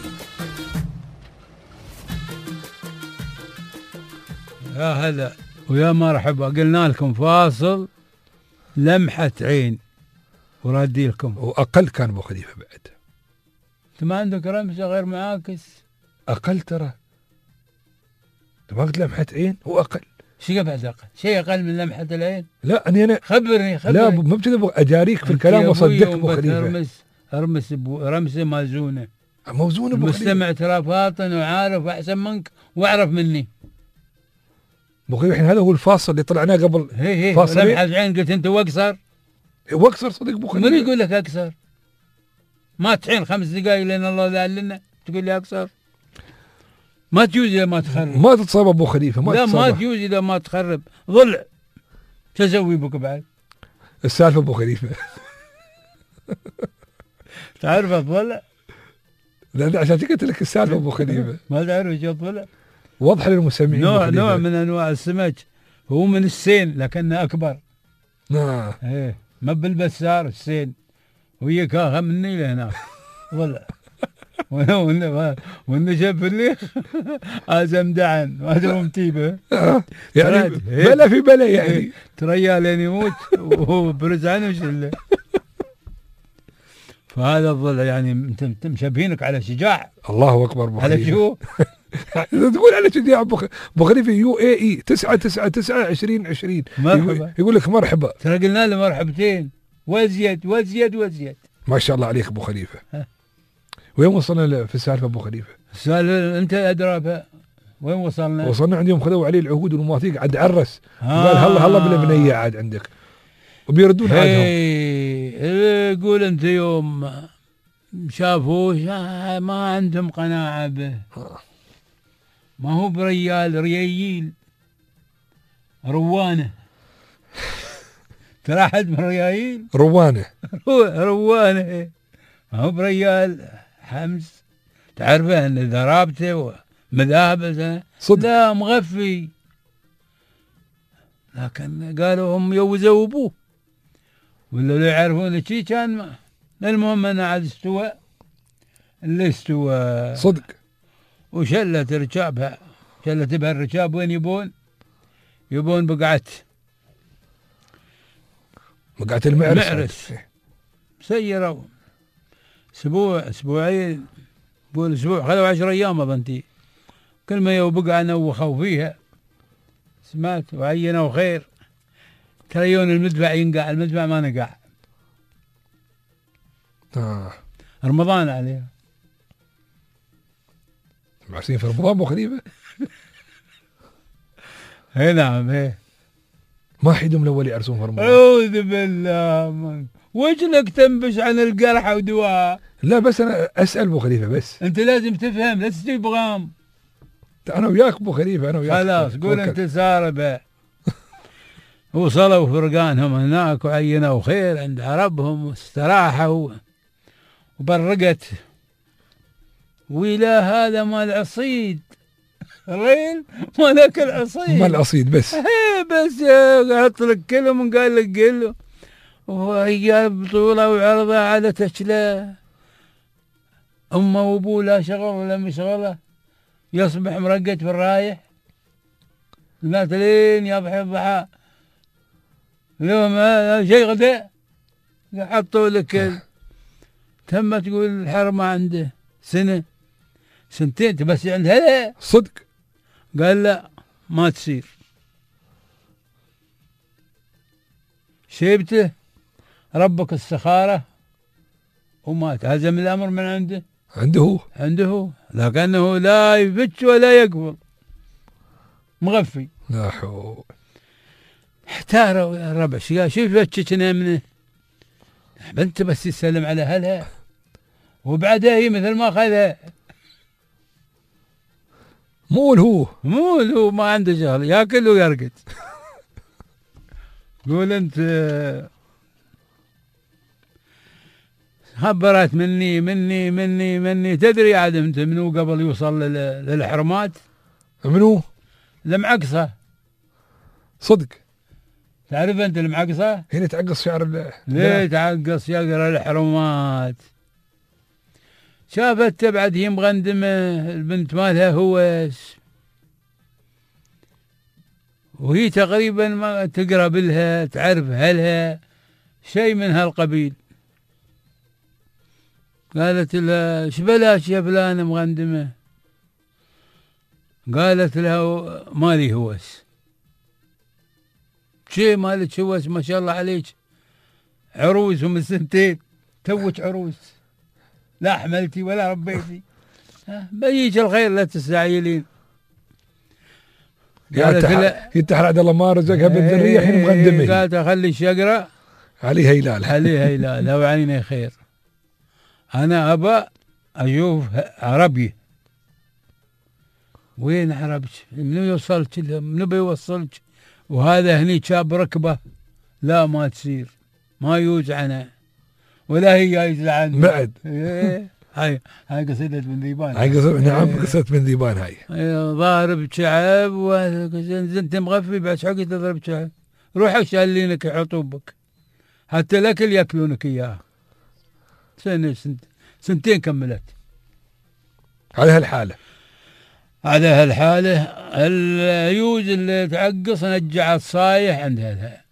Speaker 2: يا هلا ويا مرحبا، قلنا لكم فاصل لمحة عين ورادي لكم.
Speaker 3: وأقل كان أبو خليفة بعد.
Speaker 2: أنت ما عندك رمزة غير معاكس؟
Speaker 3: أقل ترى. أنت ما قلت لمحة عين وأقل.
Speaker 2: شيء بعد أقل، شيء أقل من لمحة العين.
Speaker 3: لا أنا
Speaker 2: خبرني.
Speaker 3: لا مو بكذا، أجاريك في الكلام وصدق أبو خليفة.
Speaker 2: رمسة موزونة.
Speaker 3: موزونة أبو خليفة.
Speaker 2: المستمع ترى فاطن وعارف أحسن منك وأعرف مني.
Speaker 3: أبو خليفة الحين هذا هو الفاصل اللي طلعناه قبل.
Speaker 2: فاصل لمحة العين قلت أنت وأقصر.
Speaker 3: وأقصر صدق أبو خليفة.
Speaker 2: من يقول لك أقصر؟ ما تحين 5 دقائق لأن الله ذلنا تقول لي أقصر. ما تجوز إذا ما تخرب.
Speaker 3: ما تتصاب أبو خليفة.
Speaker 2: ما تجوز إذا ما تخرب. ضلع تسوي بك بعد.
Speaker 3: السالفة أبو خليفة.
Speaker 2: تعرف الضلع؟
Speaker 3: لا عشان قلت لك السالفة أبو خليفة.
Speaker 2: ما تعرف شو الضلع؟
Speaker 3: واضح للمستمعين.
Speaker 2: نوع من أنواع السمك، هو من السين لكنه أكبر. إيه ما بالبسار السين، وهي كاخة مني لهناك ضلع. والنشب اللي ازم دعن وهذا متيبه
Speaker 3: يعني بلا في بلا يعني
Speaker 2: تريال لين يموت وهو برز عنه وشله. فهذا الضلع يعني انت مشبهينك على شجاع.
Speaker 3: الله اكبر ابو
Speaker 2: على شو؟
Speaker 3: تقول على شجاع ابو خليفه UAE 999 2020 يقول لك مرحبا.
Speaker 2: ترى قلنا له مرحبتين وزيد وزيد وزيد.
Speaker 3: ما شاء الله عليك ابو خليفه. وين وصلنا في السالفه ابو خليفه؟
Speaker 2: السالفه انت ادرى بها. وين وصلنا؟
Speaker 3: وصلنا عندهم خذوا عليه العهود والمواثيق عاد عرس. قال هلا بالبنيه عاد عندك وبيردون عادهم.
Speaker 2: يقول انت يوم شافوه ما عندهم قناعه به. ما هو بريال، ريايل، روانة. ترى أحد من ريايل
Speaker 3: روانة.
Speaker 2: روانة ما هو بريال حمس، تعرفه أن ذرابته ومذاهب
Speaker 3: صدق.
Speaker 2: لا مغفي، لكن قالوا هم يوزوا أبوه ولا لا يعرفون شيء كان ما. المهم أنا عاد استوى اللي استوى
Speaker 3: صدق.
Speaker 2: وشلت ركابها، شلت بها الركاب. وين يبون بقعة
Speaker 3: المعرس.
Speaker 2: سيروا اسبوعين، بقول اسبوع، خذوا 10 ايام اظنتي. كل ما يبقى نوخوا فيها سمعت وعينوا خير. ترى يوم المدفع ينقع، المدفع ما نقع. رمضان عليها.
Speaker 3: معسين في رمضان ابو خليفه.
Speaker 2: اي نعم. ايه
Speaker 3: ما حيدهم الاول يعرسون في رمضان.
Speaker 2: اعوذ بالله من وجهك تنبش عن القرح ودواء.
Speaker 3: لا بس انا اسال ابو خليفه بس.
Speaker 2: انت لازم تفهم، لا تجيب غام.
Speaker 3: انا وياك ابو خليفه، انا وياك.
Speaker 2: خلاص قول انت ساربه. وصلوا فرقانهم هناك وعينوا خير عند عربهم واستراحوا وبرقت. ولا هذا مال عصيد ريل مالك العصيد،
Speaker 3: مال العصيد بس.
Speaker 2: بس قالت لك كلهم قال لك قل. وهي بطولة وعرضة على تشله. أمه وأبوه لا شغل ولا مشغلة، يصبح مرقد في الرايح. الناس لين يضحي الضحى اليوم شيء غداء حطوا لك. تم تقول الحرمة عنده سنة سنتين بس عندها لا
Speaker 3: صدق.
Speaker 2: قال لا ما تصير. شيبته ربك السخارة ومات. هزم الأمر من عنده هو لكنه لا يفتش ولا يقبل، مغفي.
Speaker 3: لا حول.
Speaker 2: احتاروا يا ربع شو يفتشنا منه؟ بنت بس يسلم على أهلها وبعدها هي مثل ما أخذها.
Speaker 3: مول
Speaker 2: هو ما عنده شغل، ياكل ويرقد. قول انت خبرت مني تدري عاد انت منو قبل يوصل للحرمات؟
Speaker 3: منو؟
Speaker 2: المعقصة.
Speaker 3: صدق.
Speaker 2: تعرف انت المعقصة؟
Speaker 3: هنا تعقص شعر
Speaker 2: ليه تعقص شعر الحرمات؟ شافت بعد هي مغندمة البنت مالها هوس، وهي تقريبا ما تقرب لها، تعرف أهلها شيء من هالقبيل. قالت لها شبلاش يا فلانة مغندمة؟ قالت لها مالي هوس. شيء مالك هوس؟ ما شاء الله عليك عروس ومن 2 سنين توك عروس، لا حملتي ولا ربيتي. بيجي الخير لا تستعجلين.
Speaker 3: يفتح عبد الله ما رزقها بالذريه حين مقدمه.
Speaker 2: قالت اخلي الشقره
Speaker 3: عليها هلال
Speaker 2: لو عيني خير. انا ابى اشوف عربي. وين عربك؟ منو يوصلك؟ منو بيوصلك؟ وهذا هني شاب ركبه. لا ما تصير، ما يوزعنا ولا هي يزعل
Speaker 3: بعد.
Speaker 2: هاي قصيدة بن ذيبان.
Speaker 3: نعم قصيدة بن ذيبان هاي.
Speaker 2: ضارب شعب وزنت مغفي بعد حقي تضرب شعب. روح شالينك يحطوبك حتى الاكل ياكلونك اياه. سنتين كملت
Speaker 3: على هالحالة.
Speaker 2: العيوز اللي تعقص نجعت صايح عندها.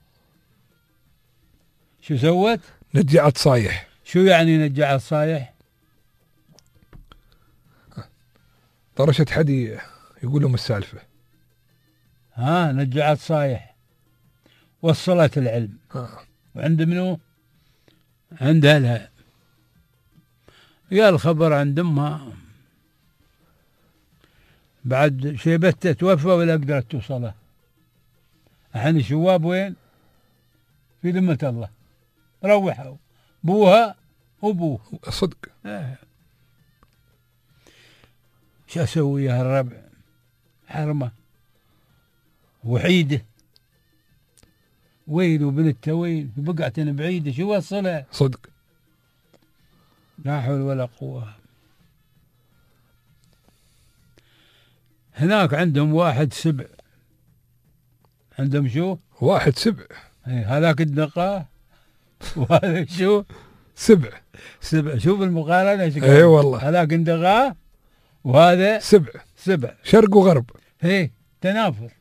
Speaker 2: شو سوت؟
Speaker 3: نجعت صايح.
Speaker 2: شو يعني نجعت صايح؟
Speaker 3: طرشت حدي يقول لهم السالفة.
Speaker 2: نجعت صايح وصلت العلم. وعند منو؟ عند أهلها. يا الخبر عند أمها بعد شيبتها توفى ولا قدرت توصله. الحين شواب وين؟ في ذمة الله. روحوا بوها وبوه.
Speaker 3: صدق.
Speaker 2: شو اسوي يا الربع؟ حرمة وحيدة، ويل وبنته ويل، بقعة بعيدة شو وصلها؟
Speaker 3: صدق.
Speaker 2: لا حول ولا قوة. هناك عندهم واحد سبع. عندهم شو؟
Speaker 3: واحد سبع.
Speaker 2: هذاك الدقة وهذا شو؟
Speaker 3: سبع.
Speaker 2: سبع. شوف المقارنة.
Speaker 3: اي والله.
Speaker 2: هذاك الدقة وهذا
Speaker 3: سبع.
Speaker 2: سبع.
Speaker 3: شرق وغرب.
Speaker 2: هي تنافر.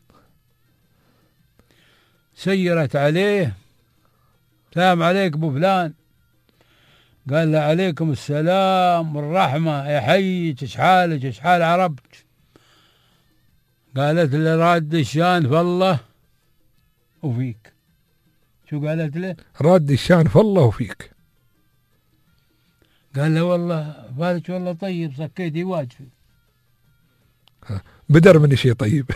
Speaker 2: سيرت عليه، سلام عليك ابو فلان. قال له عليكم السلام والرحمة، يا حيك ايش حالك ايش حال عربك؟ قالت له راد الشان فالله وفيك. شو قالت له؟
Speaker 3: راد الشان فالله وفيك.
Speaker 2: قال له والله بالك والله طيب، سكيتي واجفي.
Speaker 3: بدر من شيء طيب.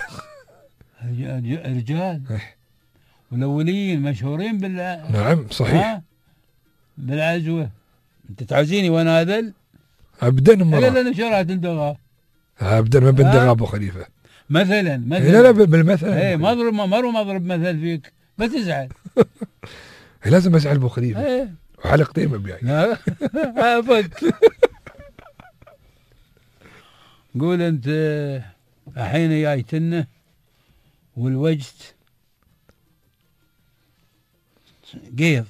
Speaker 2: رجال والأولين مشهورين
Speaker 3: نعم صحيح.
Speaker 2: بالعزوة. انت تعزيني وانا هذل
Speaker 3: ابدا مرة.
Speaker 2: لا نشرات الدغا
Speaker 3: ابدا ما بندغا ابو خليفه
Speaker 2: مثلا.
Speaker 3: لا بالمثل.
Speaker 2: ايه مضرب مثل فيك ما تزعل.
Speaker 3: لازم ازعل ابو خليفه وحلق ديمه بياي.
Speaker 2: لا ابد. قول انت الحين جايتنا والوجد قيض.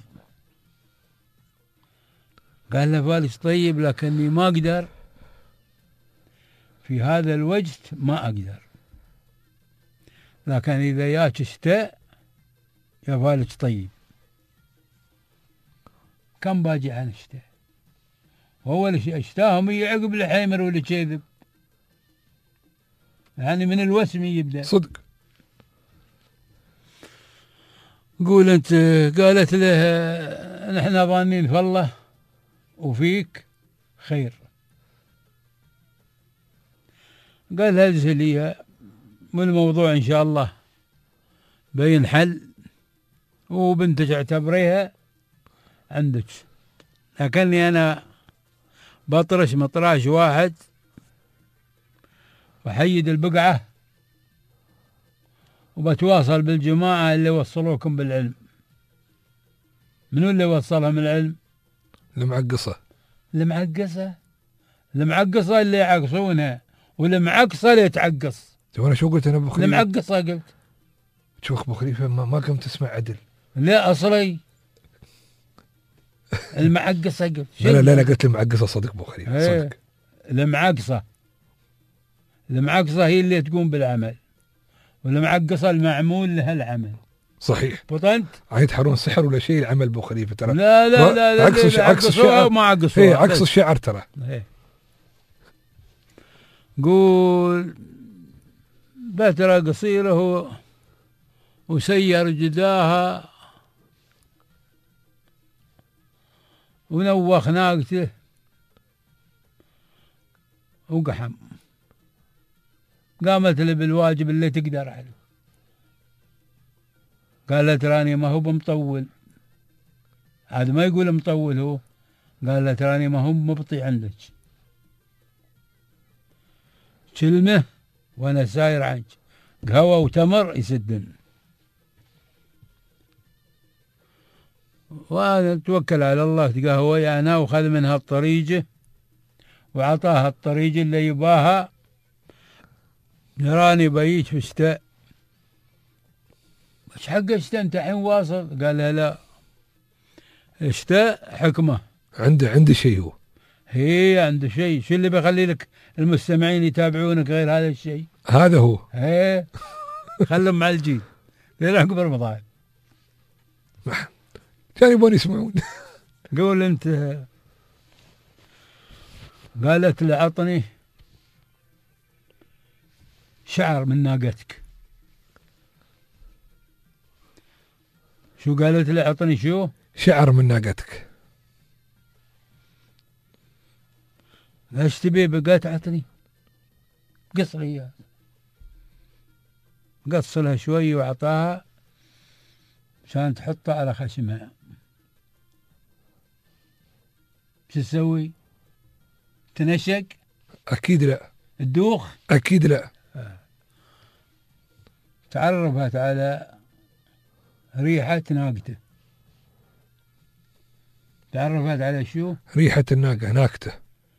Speaker 2: قال له فالش طيب لكني ما اقدر في هذا الوجد، ما اقدر، لكن اذا جاك الشتاء يا فالش طيب. كم باجي عن الشتاء؟ اول شيء اشتاهم يعقب الحيمر ولا كذب، يعني من الوسم يبدا.
Speaker 3: صدق.
Speaker 2: قول انت. قالت له نحن ظانين في الله وفيك خير. قال هذه لي والموضوع ان شاء الله بينحل وبنتك اعتبريها عندك، لكني انا بطرش مطراش واحد وحيد البقعة وبتواصل بالجماعة اللي وصلوكم بالعلم. منو اللي وصلهم العلم؟
Speaker 3: المعقصة.
Speaker 2: المعقصة اللي يعقصونها، والمعقصة اللي يتعقص.
Speaker 3: وانا شو قلت انا ابو خليفة؟
Speaker 2: المعقصة قلت.
Speaker 3: شوف ابو خليفة ما كنت تسمع عدل.
Speaker 2: لا اصلي المعقصة قلت.
Speaker 3: لا قلت المعقصة صدق ابو خليفة صدق.
Speaker 2: المعقصة هي اللي تقوم بالعمل، والمعقصة المعمول لها العمل.
Speaker 3: صحيح.
Speaker 2: بطنت
Speaker 3: عيد حرون سحر ولا شيء العمل ابو خليفة ترى.
Speaker 2: لا
Speaker 3: عكس الشعر
Speaker 2: وما عقصوها.
Speaker 3: ايه عكس الشعر ترى.
Speaker 2: قول بترة قصيره وسير جداها ونوخ ناقته وقحم. قامت له بالواجب اللي تقدر عليه. قالت راني ما هو بمطول. هذا ما يقول مطول هو. قالت راني ما هو مبطي عندك كلمة وانا ساير عنك، قهوة وتمر يسدن. وانا توكل على الله تقهوى انا وخذ منها الطريقة وعطاها الطريقة اللي يباها. راني بيجي في الشتاء. ايش حق الشتاء انت الحين واصل؟ قال لها لا، الشتاء حكمة.
Speaker 3: عنده شيء هو.
Speaker 2: هي عنده شيء. شو اللي بيخلي لك المستمعين يتابعونك غير هذا الشيء؟
Speaker 3: هذا هو.
Speaker 2: ايه خلهم مع الجيل غير عقب رمضان
Speaker 3: كانوا يبون يسمعون.
Speaker 2: قول انت. قالت له عطني شعر من ناقتك. شو قالت له؟ عطني شو؟
Speaker 3: شعر من ناقتك.
Speaker 2: ايش تبي بقيت عطني؟ قص لي اياه. قص لها شوي وعطاها عشان تحطه على خشمها. شو تسوي؟ تنشق؟
Speaker 3: اكيد لا.
Speaker 2: تدوخ؟
Speaker 3: اكيد لا.
Speaker 2: تعرفت على ريحة ناقته. تعرفت على شو؟
Speaker 3: ريحة الناقة، ناقته.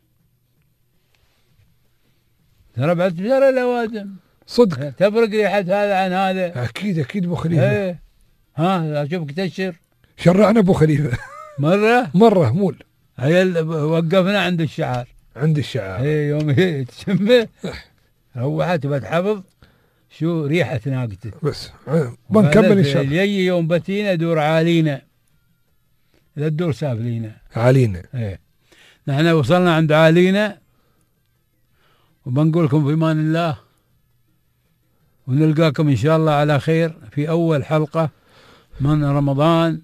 Speaker 2: ترى بعد ترى الأوادم
Speaker 3: صدق
Speaker 2: تفرق ريحة هذا عن هذا.
Speaker 3: أكيد أكيد أبو خليفة.
Speaker 2: ايه ها أشوفك تشر.
Speaker 3: شرعنا أبو خليفة مرة مول.
Speaker 2: هي وقفنا عند الشعار.
Speaker 3: عند الشعار.
Speaker 2: ايه يوم تشمه روحت بتحفظ شو ريحة ناقته.
Speaker 3: بس بنكمل إن شاء الله.
Speaker 2: يجي يوم بتينا دور عالينا، لا تدور سافلينا.
Speaker 3: عالينا.
Speaker 2: ايه نحن وصلنا عند عالينا، وبنقول لكم في امان الله، ونلقاكم ان شاء الله على خير في اول حلقة من رمضان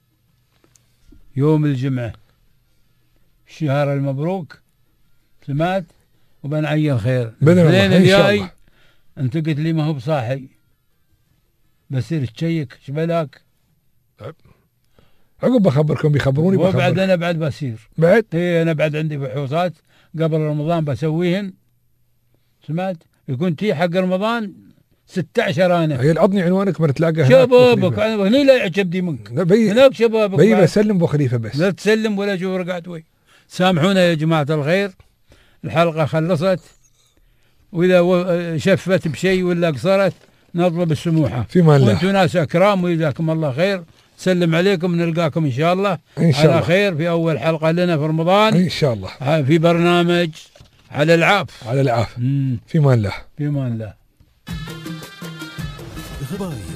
Speaker 2: يوم الجمعة، الشهر المبروك. سمعت؟ وبنعين خير
Speaker 3: الاثنين
Speaker 2: الجاي. انت قلت لي ما هو بصاحي، بصير تشيك ايش بلاك؟
Speaker 3: عقب بخبركم، بيخبروني.
Speaker 2: وبعد انا بعد بصير
Speaker 3: بعد.
Speaker 2: ايه انا بعد عندي فحوصات قبل رمضان بسويهن. سمعت؟ يكون تي حق رمضان 16 انا.
Speaker 3: هي العطني عنوانك بنتلاقى هناك.
Speaker 2: شبابك هني لا يعجبني منك. هناك شبابك.
Speaker 3: بسلم ابو خليفه بس.
Speaker 2: لا تسلم ولا شوف رقعت وي. سامحونا يا جماعة الخير، الحلقة خلصت، وإذا شفت بشيء ولا قصرت نطلب السموحة.
Speaker 3: في مان الله.
Speaker 2: وانتم ناس أكرام وجزاكم الله خير. سلم عليكم، نلقاكم إن شاء الله
Speaker 3: إن شاء
Speaker 2: على
Speaker 3: الله.
Speaker 2: خير في أول حلقة لنا في رمضان
Speaker 3: إن شاء الله،
Speaker 2: في برنامج على العاف.
Speaker 3: على العاف. في مان الله.
Speaker 2: في مان الله.
Speaker 1: غباية